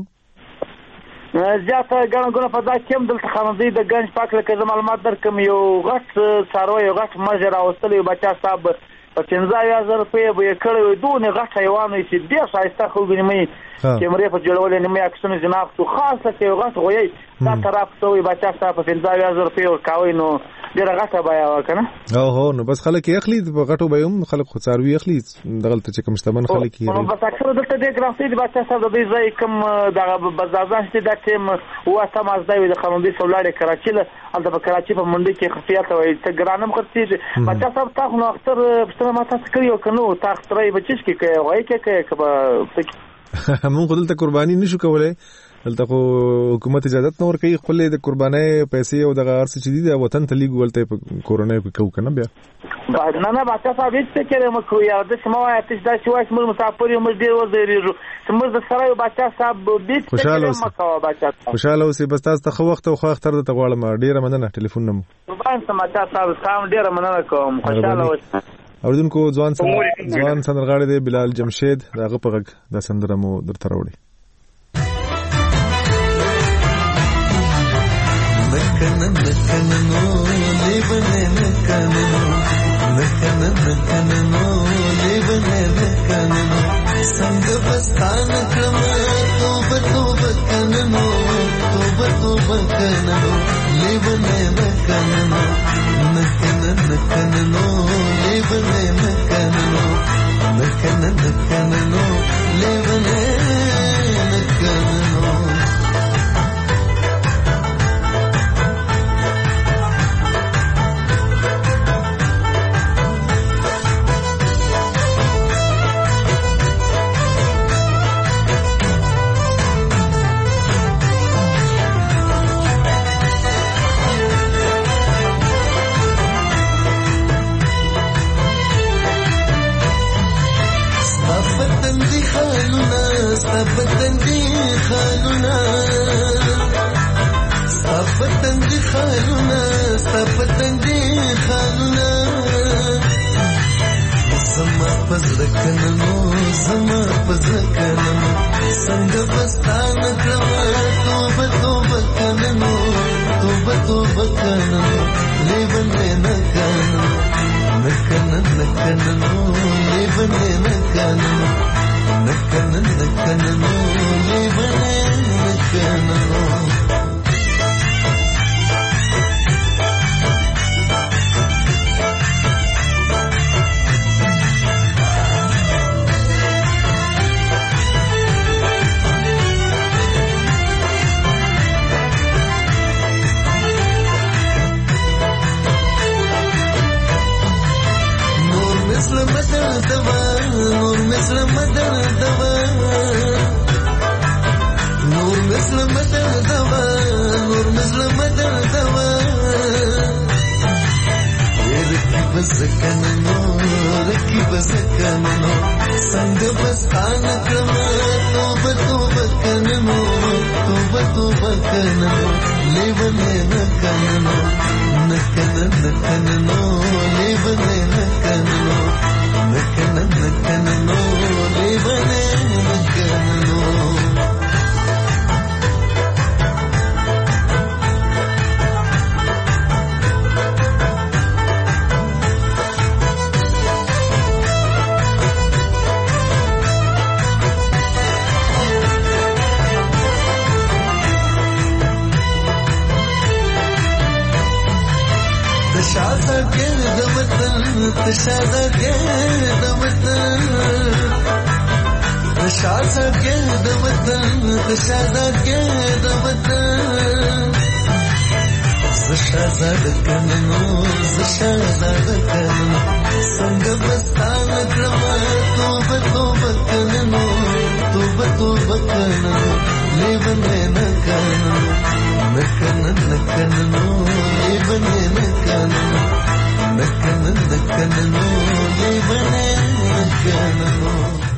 زیاته غړنګونه په دا کېم دلته خاندي د ګنج پاک لکه معلومات درکم یو غټ څاروي یو غټ مجر اوستلی بچا صاحب په 15000 روپے به کړو دونه غټ حیوان چې ډیر شایسته خو غنمي کیمرې په جوړول نه مې عکسونه جناب تو خاصه کې غټ غوي دا طرف ته بچا صاحب په 15000 روپے ورکاوي نو ډیر غټه بیا وکنه او نو بس خلک یې اخلي په غټو به هم خلک خو څاروي اخلي دغلت چې کوم مستمن خلک یې نو بس اکثر دلته د ګرافي د بچا صاحب د دې ځای کوم دغه بازارځان چې د ټیم هو تماس دی د خمندي سولاري کراچي له د کراچي په منډي کې خفیات وي ته ګرانم خرڅي بچا صاحب تاسو نو اختر پښتنه ما تاسو کړیو کنو تاسو ترې بچش کې وای کې موږ دلته قرباني نشو کولای دلته خو حکومت اجازه نور کوي خپل د قربانۍ پیسې او د غارس چې دي د وطن ته لیګ ولته په کورونه کې کو کنه بیا نه بچا صاحب هیڅ فکر مې کوی د سماوي اتش د شوای موږ مسافر یو موږ ډیر وزریږو موږ د سره بچا صاحب بیت خوشاله اوسې بس تاسو ته خو وخت او خو اختر د غواړم ډیره مننه ټلیفون نمو قربان سماچا صاحب سلام ډیره مننه کوم خوشاله اوسئ اوردونکو ځوان سندرغاړي دی بلال جمشید دغه په غږ د سندره مو درته راوړي نکن نو لیبنه نکن نو لیبنه نکن سنگ بستان کم توبه کنو توبه کنو لیبنه نکن نو لیبنه نکن نو لیبنه نکن نو تندي خالونه ستپ تندي خالونه ستپ تندي خالونه ستپ تندي خالونه زما پزړکنو زما پزړکنو څنګه پستانه کړم توبه توبه کنو توبه توبه کنو لیونه نه کنو نکنه نکنه لیونه نه کنو نکنه نکنه لیونه نه کنو نور مثل مدر دوا نور مثل مدر دوا نور مثل مدر دوا رکی بزکنو رکی بزکنو سنگ بستان کرم توبه توبه کنو توبه توبه کنو لیونه نکنو نکنو نکنو لیونه نکنو نکنه نکنه نو لیونه نکنه نو تشاده گرد وطن تشاده گرد وطن تشاده گرد وطن تشاده گرد وطن زشازاده کننو زشازاده کننو څنګه بستانه کړم توبه توبه کننو توبه توبه کننو لیونه نه کننو نکنه نکنه لیونه نه کننو نکنه نکنه لیونه نه کننو.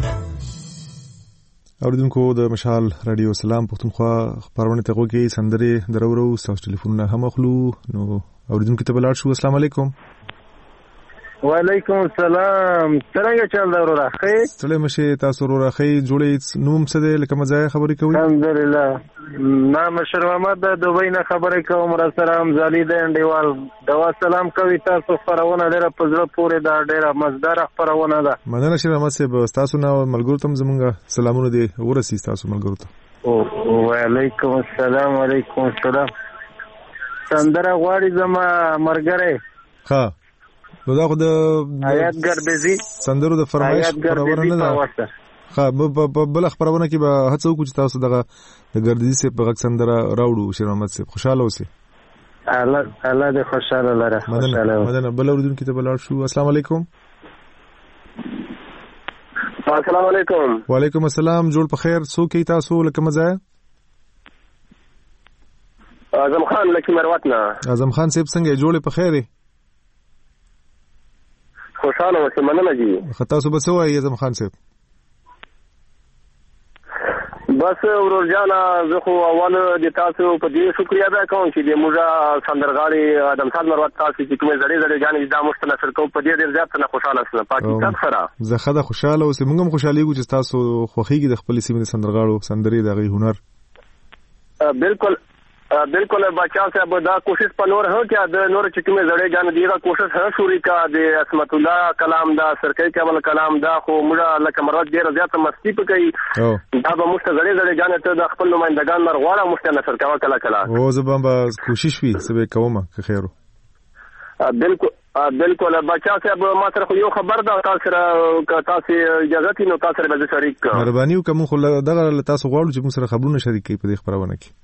اوریدونکو د مشال رادیو سلام پښتونخوا خبرونه ته غوږی سندره درورو تاسو ټلیفونونه هم اخلو نو اوریدونکو ته بلار شو. السلام علیکم. وعلیکم السلام. څنګه چل دا ورو راخی؟ سلام مشه تاسو ورو راخی جوړې نوم څه دی لکه مزه خبرې کوي؟ الحمدلله. ما مشر محمد د دوبۍ نه خبرې کوم. را سره زالي د انډیوال دوا سلام کوي. تاسو خبرونه ډېره په زړه پورې دا ډېره مزدار خبرونه ده. مننه شي محمد صاحب. تاسو نه ملګرو ته زمونږه سلامونه دي ورسي تاسو ملګرو ته. وعلیکم السلام. وعلیکم السلام. سندره غواړي زما مرګره. ها نو دا خو د حیات ګربزي سندرو د فرمایش خبرونه نه ده. ها بل خبرونه کې به هڅه وکړو چې تاسو دغه د ګردیزي سه په غږ سندره راوړو. شیر محمد صاحب خوشاله اوسئ. الله دې خوشاله لره. مدنه بل اوریدونکو ته بلار شو. السلام علیکم. السلام علیکم. وعلیکم السلام. جوړ په خیر. څوک کی تاسو لکه مزه؟ اعظم خان لکی مروتنا. اعظم خان صاحب څنګه جوړ په خیر؟ خوشاله اوسئ. مننه جی. خطا صبح سو ہے اعظم خان صاحب. بس ورور جانا زه خو اول د تاسو په دې شکریا ادا کوم چې د موږ سندرغاړي ادم خان مروت تاسو چې کومه زړې زړې غانې دا مستنصر کوم په دې ډېر زیات نه خوشاله سره پاکستان سره زه خدا خوشاله اوسم. موږ هم خوشالي کوو چې تاسو خوخيږي د خپل سیمې سندرغاړو سندري دغه هنر. بالکل بالکل بچا صاحب دا کوشش په نور هو کې د نور چې کومه زړې غانې دیغه کوشش هر شوري کا د اسمت الله کلام دا سرکې کمل کلام دا خو موږ لکه مروت ډېر زیات مستی پکې دا به مست زړې زړې غانې ته د خپل نمائندگان مرغواړه مستنصر کوا کلا کلا او زبم به کوشش وي سبه کومه که خیرو. بالکل بچا صاحب ما سره خو یو خبر دا تاسو اجازه نو تاسو به شریک مهرباني وکم خو دغه تاسو غواړو چې موږ سره خبرونه شریک کړئ په دې خبرونه کې.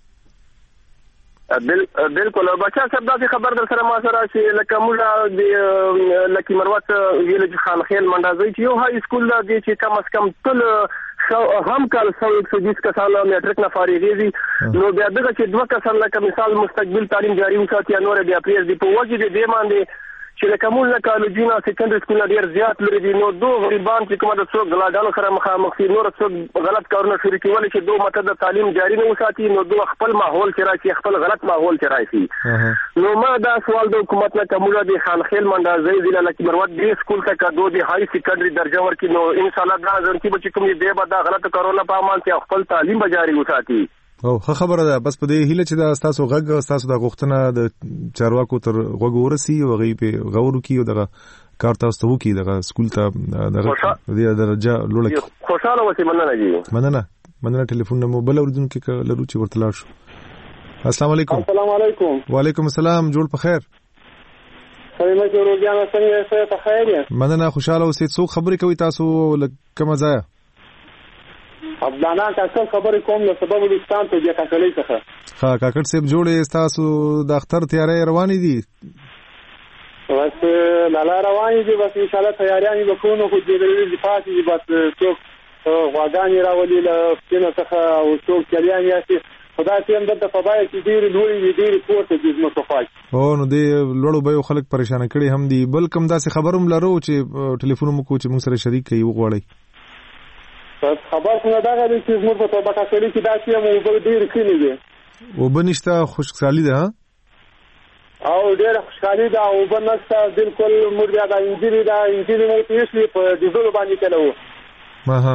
بالکل بچا صاحب دا خبر در سره ما سره چې لکه موږ د لکی مروت ویلج خان خیل منډازي چې یو های سکول دی چې کم از کم تل هم کال 120 کسان میټریک نه فارغېږي نو بیا دغه چې دوه کسان لکه مثال مستقبل تعلیم جاری وساتي نور بیا پریز دی په وجه دې باندې چې لکه موږ لکه لجونه سیکنډري سکول ډېر زیات لري دي، نو دوه غریبان چې کومه د څوک غلاګانو سره مخامخ دي، نور څوک غلط کارونه شروع کولی چې دوه مته د تعلیم جاري نه وساتي، نو دوه خپل ماحول کې راشي، خپل غلط ماحول کې راشي. نو ما دا سوال د حکومت نه کومه د خانخیل منډازۍ ضلع لکه مروت دی سکول ته کدو دی هاي سیکنډري درجه ورکړي، نو ان شاء الله دا ځکه چې کوم دی به دا غلط کارونه په امان کې خپل تعلیم جاري وساتي. او خبره ده، بس په دې هیله چې دا تاسو غږ تاسو د غوښتنه د چارواکو تر غوږ ورسي او غي په غور کې او دغه کار تاسو ته وکي دغه سکول ته دغه د درجه لوړه خوشاله وسی. مننه ټلیفون نمبر بل اوردونکو کې لرو چې ورته لاړ شو. السلام علیکم. السلام علیکم. وعلیکم السلام. جوړ په خیر. سلام علیکم روزانه څنګه په خیر یې؟ مننه خوشاله اوسئ. څوک خبرې کوي تاسو کومه ځای؟ عبدالله کاکړ خبرې کوم له سبب بلوچستان ته د کاکړۍ څخه. ها کاکړ صاحب جوړې تاسو د اختر تیارې روانې دي؟ بس لاله روانې دي، بس ان شاء الله تیاریان وکړو، خو دې د پاتې دي، بس څوک غواګانې راولي له سپینه څخه او څوک چلیان یاسي خدای ته هم دلته په بای کې ډېرې لوړې ډېرې پورته دي زموږ خوا. نو دې لوړو بیو خلک پریشانه کړي هم دي. بل کوم داسې خبر هم لرو چې ټلیفون مو کو چې موږ سره شریک کړي وغواړئ؟ بس خبر څنګه دا غوړي چې زموږ په طبقه کې چې دا چې مو په ډېر کړي دي او بنشته خوشحالي ده او ډېر خوشحالي ده او بنسته بالکل مرګه دا انجیل مو پیښې په ډیزل باندې کړو. ما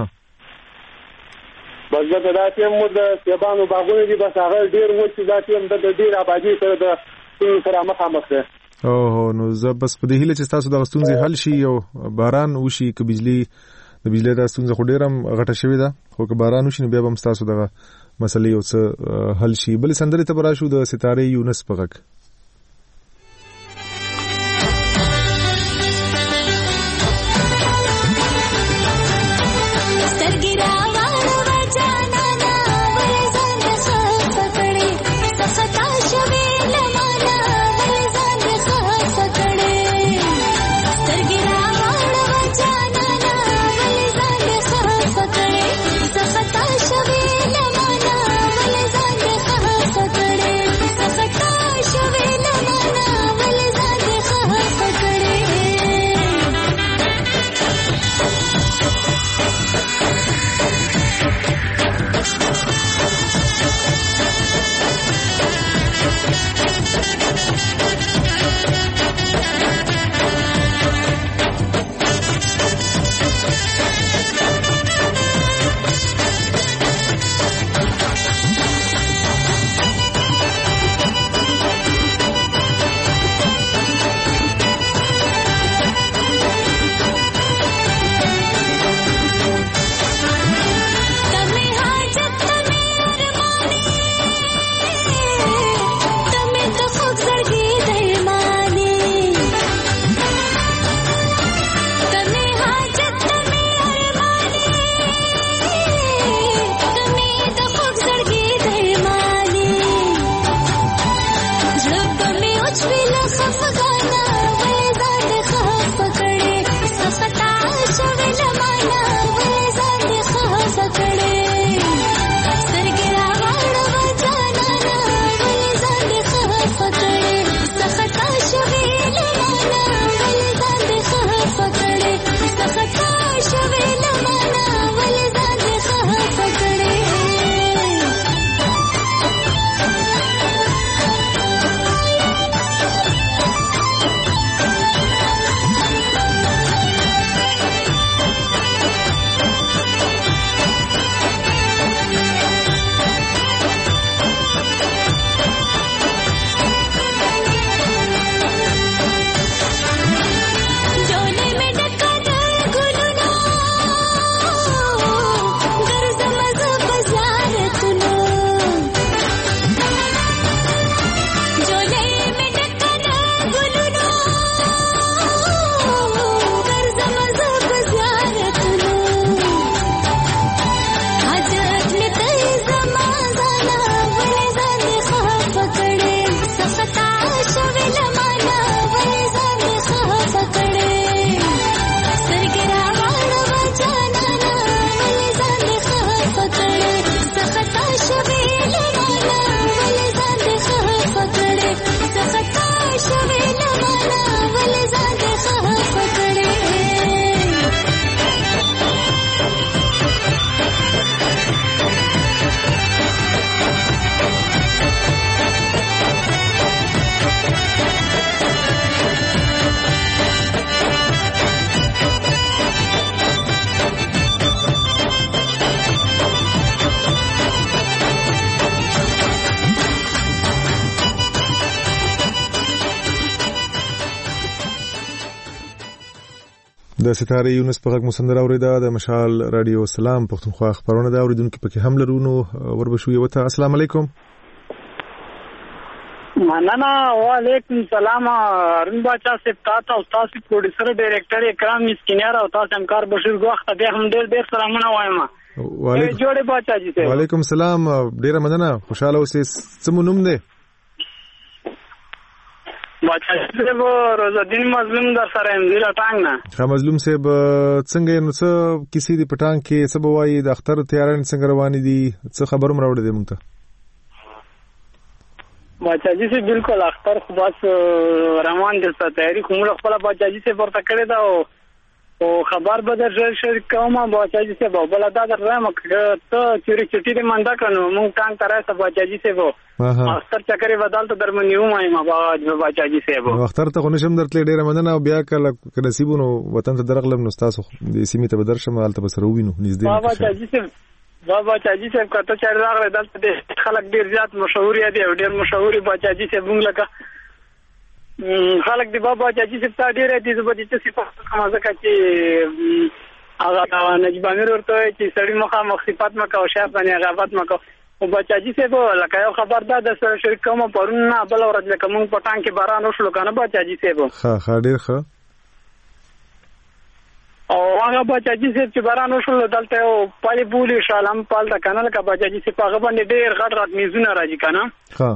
بس دا چې مو د سیبانو باغونه دي، بس هغه ډېر و چې دا چې د ډېر آبادی سره د سره مخامخ ده. او نو زه بس په دې هیله چې تاسو د ستونزې حل شي او باران وشي، که بجلی د ستونزه خو ډیره غټه شوې ده، خو که باران وشي بیا به تاسو دغه مسلې یو څه حل شي. بل سندرې ته براشو د ستاره یونس په غږ. د ستاره یونس په غږ مسندر اوریدا د مشال رادیو سلام پښتونخوا خبرونه دا اوریدونکو پکې هم لرونو وربشو یو ته السلام علیکم. مننه. وعلیکم السلام. ارن باچا صاحب تاسو او تاسو پروډوسر ډایریکټر اکرام مسکینیار او تاسو همکار بشیر ګوخت به هم ډېر سلامونه وایم. جوړه باچا جی ته وعلیکم السلام. ډېر مننه. خوشاله اوسئ. څه نوم دی؟ باچا صاحب روز الدین مظلوم در سره امزیلا ټانګ نه. ها مظلوم صاحب څنګه نو څه کیسې دی پټان کې څه بوایي د اختر تیاران څنګه روان دي څه خبرم راوړل دي مونږ ته؟ باچا جی سے بالکل اختر خو بس روان دي ست تیاری کوم خپل باچا جی سے ورته کړی دا او خبر به در شریک کوم. باچا جی سے بل دا درم ته چوری چټی دې مندا کړو مونږ ټانګ ترای باچا جی سے وو اختر چکرې بدل ته درمنیو ما باچا جی سے وو اختر ته نشم درتلې ډېر مننه. بیا کله نصیبونو وطن ته درغلم نو تاسو د سیمې ته بدرشم حالت بسره وینو نږدې باچا جی سے باچا جی صاحب کته چا راغله دلته خلک ډیر زیات مشهور دي او ډیر مشهور باچا جی صاحب موږ لکه خلک دی باچا جی صاحب تا ډیر دي زبدي چې صفات کومه ځکه چې هغه نجيب امیر ورته چې سړی مخه صفات مکه او شاف باندې غابت مکه او باچا جی صاحب لکه یو خبر ده د شریک کوم پرون نه بل ورځ لکه موږ پټان کې باران وشلو کنه باچا جی صاحب ها ډیر ښه او هغه باچا جی صاحب چې باران وشلو دلته او پالي بولی شالم پال دا کنه لکه باچا جی صاحب هغه باندې ډیر غټ میزونه راځي کنه. ها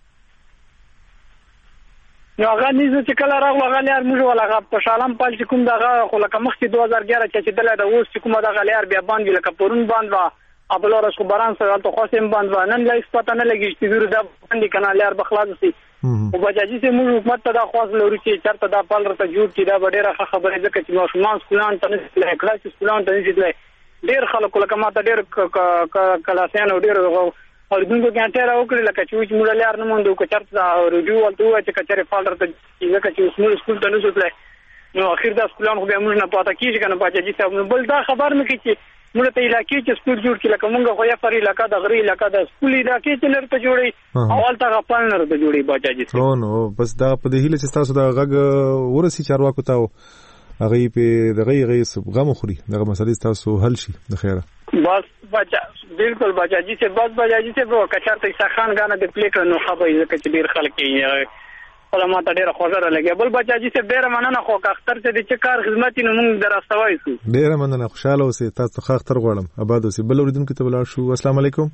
نو هغه نیزه چې کله راغله هغه لار موږ ولا په شالم پال چې کوم دغه خو لکه مخکې 2011 چې دلته د اوس چې کوم دغه لار بیا باندې لکه پرون باندې ابل ورس کو باران سره ته خاصم باندې نن لای سپته نه لګی چې زور د باندې کنه لار بخلاص سي او باچا جی صاحب موږ حکومت ته دا خاص لوري چې چرته دا پال رته جوړ کی دا ډیره خبره ده چې ماشومان سکولان ته نه کلاس سکولان ته نه ډیر خلک لکه ماته ډیر کلاسیان او ډیر او دغه ګانټه راوکړي لکه چې موږ لار نه مونږ کو چرته رجوع ولته چې کچره فال رته چې سکول ته نه وځي نو اخر دا سکولان خو به موږ نه پاتې کیږي کنه باچا جی صاحب بل دا خبر نه کی چې موږ ته علاقې چې سکول جوړ کړي لکه موږ خو یا پر علاقې د غری علاقې د سکول علاقې چې لرته جوړي اول ته غپل نه رته جوړي باچا جی صاحب نو بس دا په دې هیله چې تاسو دا غږ ورسي چارواکو ته هغه په دغه غم خوري دغه مسلې تاسو حل شي د خیره بس باچا بالکل باچا جی سے بس باچا جی سے وہ کچارته عیسی خان غانه د پلی کړو نو خبرې چې ډیر خلک یې ولا ما ته ډیر خوځره لګي بل باچا جی سے ډیر مننه خو اختر ته د چکار خدمت نو موږ دراستوي سو ډیر مننه خوشاله اوسئ تاسو خو اختر غواړم آباد اوسئ بل اوریدونکو ته ولاړ شو. السلام علیکم.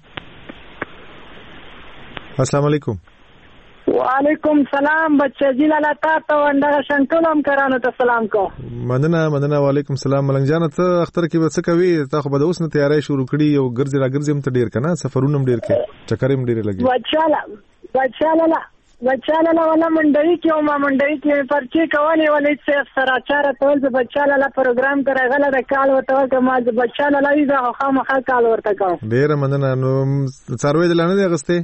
السلام علیکم. وعلیکم السلام بچا جی لاله تاسو اندغه شنټولم کرانو ته سلام کو. مننه وعلیکم السلام. ملنګ جان ته اختر کې به څه کوي ته خو به اوس نه تیاری شروع کړی او ګرځي راګرځي هم ته ډیر کنه سفرونه هم ډیر کې چکرې هم ډیر لګي بچاله ولا منډي کې او ما منډي کې پرچې کولې ولې څه سراچار ټول د بچاله پروګرام کراغله د کال وته کما د بچاله لای دا خامخا کال ورته کا ډیر مننه. نو څاروي دلانه دی غسته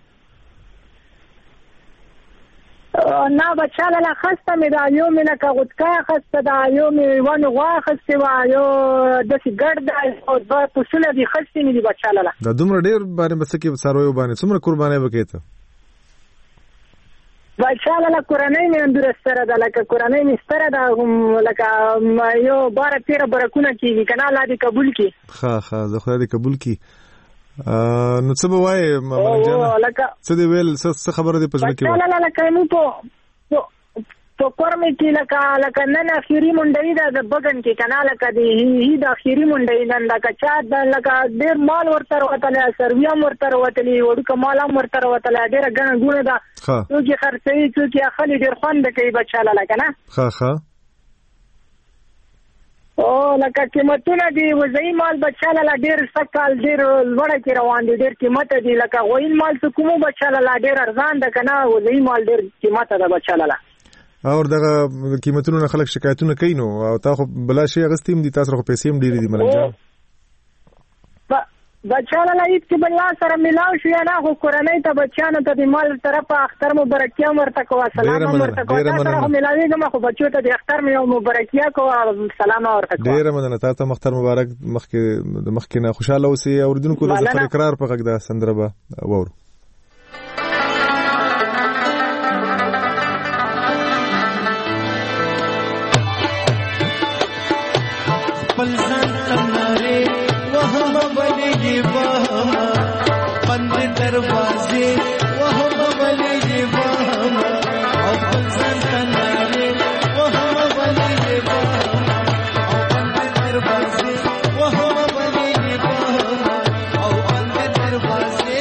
نه بچاله لا خسته مې دا یو مې لکه غوتکا خسته دا یو مې ونه غوا خسته وا یو د سیګرد او د پوسله دي خسته مې دي بچاله لا دا دومره ډیر باندې بس کې څاروي باندې څومره قرباني وکړه بچاله لا قرانه مې اندر سره دا لکه قرانه مې سره دا لکه یو 12-13 برکونه کیږي کنه لا دې قبول کی ها زه خدای دې قبول کی. نو څه به وایي ملنګ جان څه دی ویل څه خبره دی پښه کې لا لکه نو په کورمې کې لکه نن اخیری منډي دا د بغن کې کنه لکه دی د اخیری منډي نن لکه چا د لکه ډیر مال ورته وتل سرویا ورته وتل وړو کمال ورته وتل ډیر غن غونه دا چې خرڅي چې خالي ډیر خوند کوي بچاله لکه نه ها او لکه قیمتونه دی وځي مال بچاله لا ډیر سکال ډیر لوړ کې روان دي ډیر قیمت دی لکه غوین مال څه کومو بچاله لا ډیر ارزان ده کنه وځي مال ډیر قیمت ده بچاله لا او دغه قیمتونو خلک شکایتونه کوي نو او تاسو بلا شي غستیم دي تاسو خو پیسې هم ډیر دي ملنګ بچاله لا هیڅ کې بل سره ملاو شو یا نه خو قرانه ته بچانو ته د مال طرفه اختر مبارکیا ورته کو سلام ورته کو سره ملاویږم خو بچو ته د اختر مبارکیا کو سلام ورته کو ډیر مننه تاسو مختر مبارک مخکې نه خوشاله اوسئ اوریدونکو د ظفر اقرار په غږ د سندربه وور دروازې وهم ولې بام او ځان تنارې وهم ولې بام او بند دروازې وهم ولې بام او بند دروازې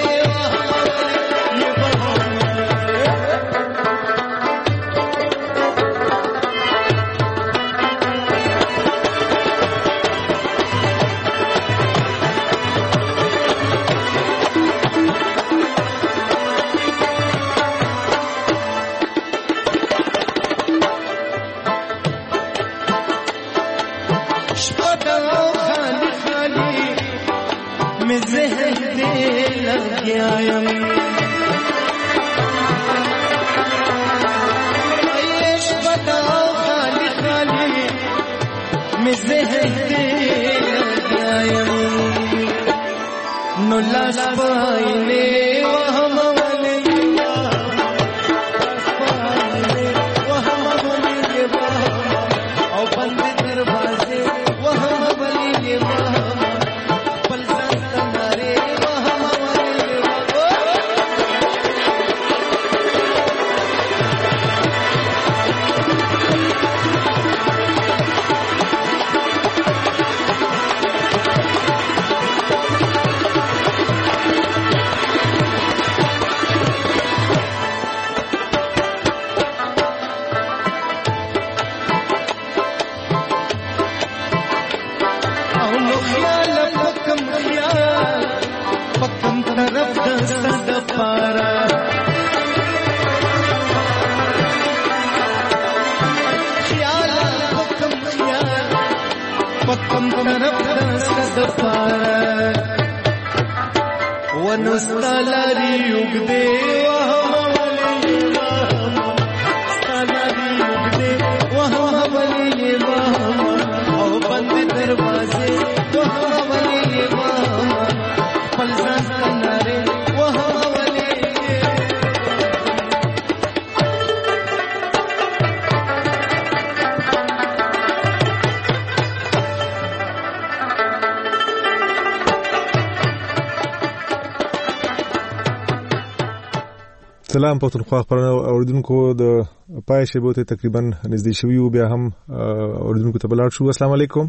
سلام پښتونخوا خبرونه اوریدونکو د پای شیبو ته تقریبا نږدې شوي او بیا هم اوریدونکو ته بلاړ شو. السلام علیکم.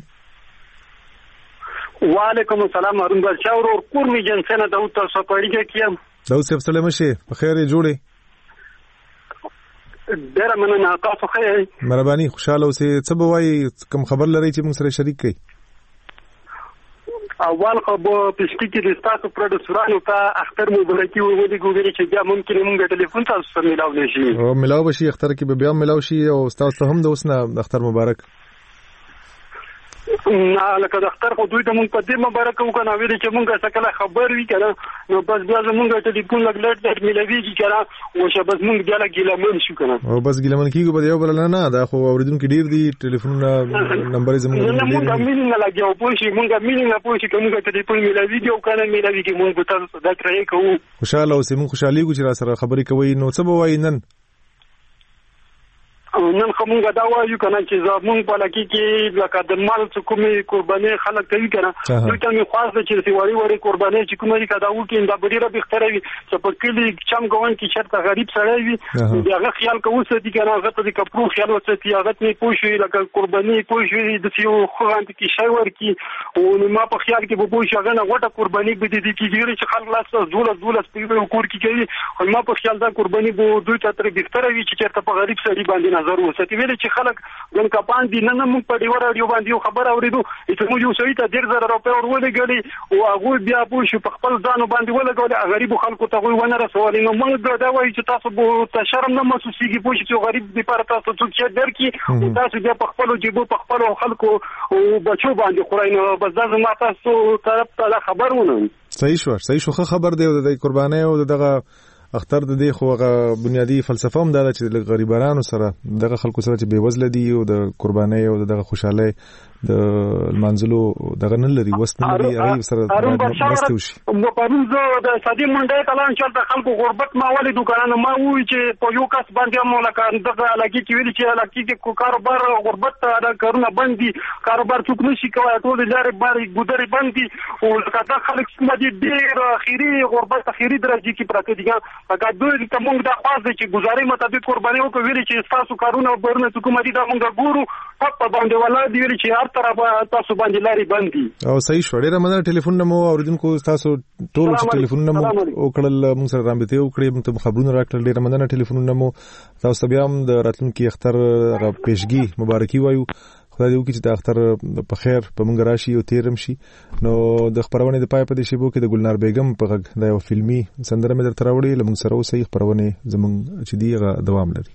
وعلیکم السلام هارون بادشاہ ورور کور می جنسنه داوود تاسو په اړیکه کیم. داوود صاحب سلام شه په خیر جوړې. ډیر مننه تاسو خیر. مهرباني خوشاله اوسئ. څه به وایي کوم خبر لري چې موږ سره شریک کړئ؟ اول خو په پښتو کې د تاسو پروډوسرانو ته اختر مبارکي وغوړي ګوري چې بیا ممکن موږ ټلیفون تاسو سره ملاو نشي. او ملاو بشي اختر کې بیا ملاو شي او تاسو هم د اوسنه اختر مبارک. نه لکه د اختر خو دوی ته مونږ په دې مبارک وکړو ویل چې مونږه څکله خبر وی کړه نو بس بیا زمونږ ټلیفون لګلټ در ملويږي کړه او شبس مونږ بیا ګیلمن شو کړه او بس ګیلمن کیږي به یو بل نه دا خو اوریدونکو ډیر دي ټلیفون نمبر زمونږ مونږه مینه لګیو پوښي مونږه مینه پوښي کومه ټلیفون ملويږي او کنه ملويږي مونږ تاسو دا ترې کوو خوشاله اوسئ. مونږ خوشالي کوو چې را سره خبرې کوي. نو څه به وایي نن؟ نن کومه دا وایو کنه چې زمون په لکه کې لکه د مال څخه کومې قرباني خلک کوي کنه دوی ته می خاصه چې سی وړي قرباني چې کومې کدا وکین دا ډیره بهتره وي چې په کلی چم ګوان کې شرط غریب سره وي دغه خیال کوو چې کنه هغه ته د کپرو خیال وساتي هغه ته پوښي لکه قرباني پوښي د یو خوانت کې شای ورکی او ما په خیال کې به پوښي هغه نه غوټه قرباني به دي کیږي چې خلک لاس دولت په کور کې کوي او ما په خیال دا قرباني به دوی ته تر بهتره وي چې چیرته په غریب سړي باندې نظر وساتي ویل چې خلک ګن کپان دي نه موږ په ډیور اړیو باندې خبر اوریدو چې موږ یو سړی ته 10000 روپۍ ورولېګلې او هغه بیا پوښي په خپل ځانو باندې ولګول غریب خلکو ته وای ونه رسولې نو موږ دا وایي چې تاسو به شرم نه محسوسيږي پوښي چې غریب دې پر تاسو څه درکې او تاسو بیا په خپل جيبو په خپل خلکو او بچو باندې خورای نو بس دا زما تاسو طرف ته خبر ونه. صحیح شو خبر دی د قربانۍ او دغه اختر د دې خو بنیادی فلسفه هم دا چې د غریبانو سره دغه خلکو سره چې بیوزله دي او د قربانۍ او دغه خوشحالي د منځلو دغه نه لري وست نه لري هغه سره مستو شي په پرون زه د سادي منډه کلان چې د خلکو غربت ما ولې دکانونه ما وی چې په یو کس باندې مولکان دغه لګي چې ویل چې لګي کې کاروبار غربت دا کارونه بندي کاروبار څوک نشي کوي ټول لارې باري ګودري بندي او کدا خلک سمدي ډیر اخیری غربت اخیری درجه کې پراته دي هغه دوی ته موږ د خاص چې گزارې مطابق قرباني وکړو ویل چې تاسو کارونه برنه حکومتي دا موږ ګورو په باندې ولا دی ویل چې هر طرف تاسو باندې لاري بندي او صحیح شو ډیر مننه ټلیفون نمو اوریدونکو تاسو ټول ټلیفون نمو او کړل موږ سره رابطه وکړې موږ ته خبرونه راکړل ډیر مننه ټلیفون نمو تاسو بیا هم د راتلونکي اختر پیشګي مبارکي وایو خدای دې وکړي چې د اختر په خیر په مونږ راشي او تیرم شي نو د خبرونه د پای په دې شیبو کې د ګلنار بیگم په غږ د یو فلمي سندره مې درته راوړې لمونږ سره اوسې خبرونه زمونږ چې دی دوام لري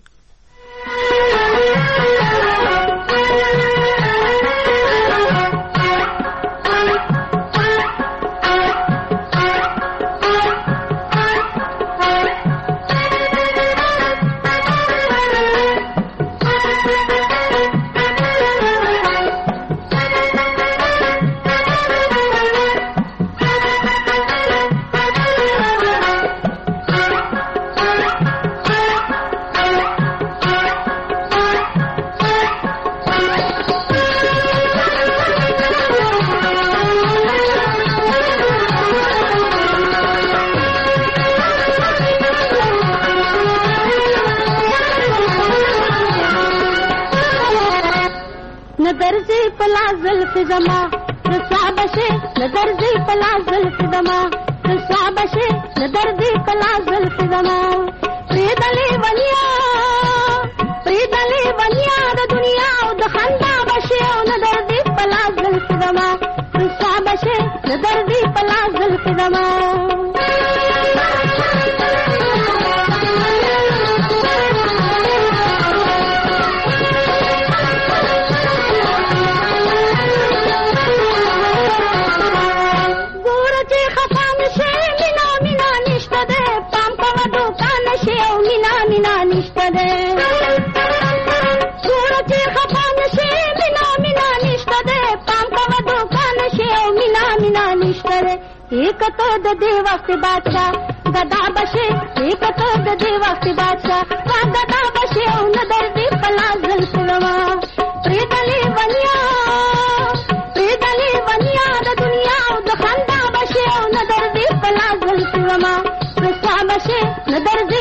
زما رسابشه ندرځي پلازل زما رسابشه ندرځي پلازل زما پریدلې ونیا د دنیا او د خندا بشه او ندرځي پلازل زما رسابشه ندرځي پلازل زما एक तो द देवा से बादशाह गदा बशे एक तो द देवा से बादशाह गदा बशे उन दर्दी पलाजल सुलवा प्रीदली बनिया द दुनिया द खंदा बशे उन दर्दी पलाजल सुलवा रसा बशे न दर्दी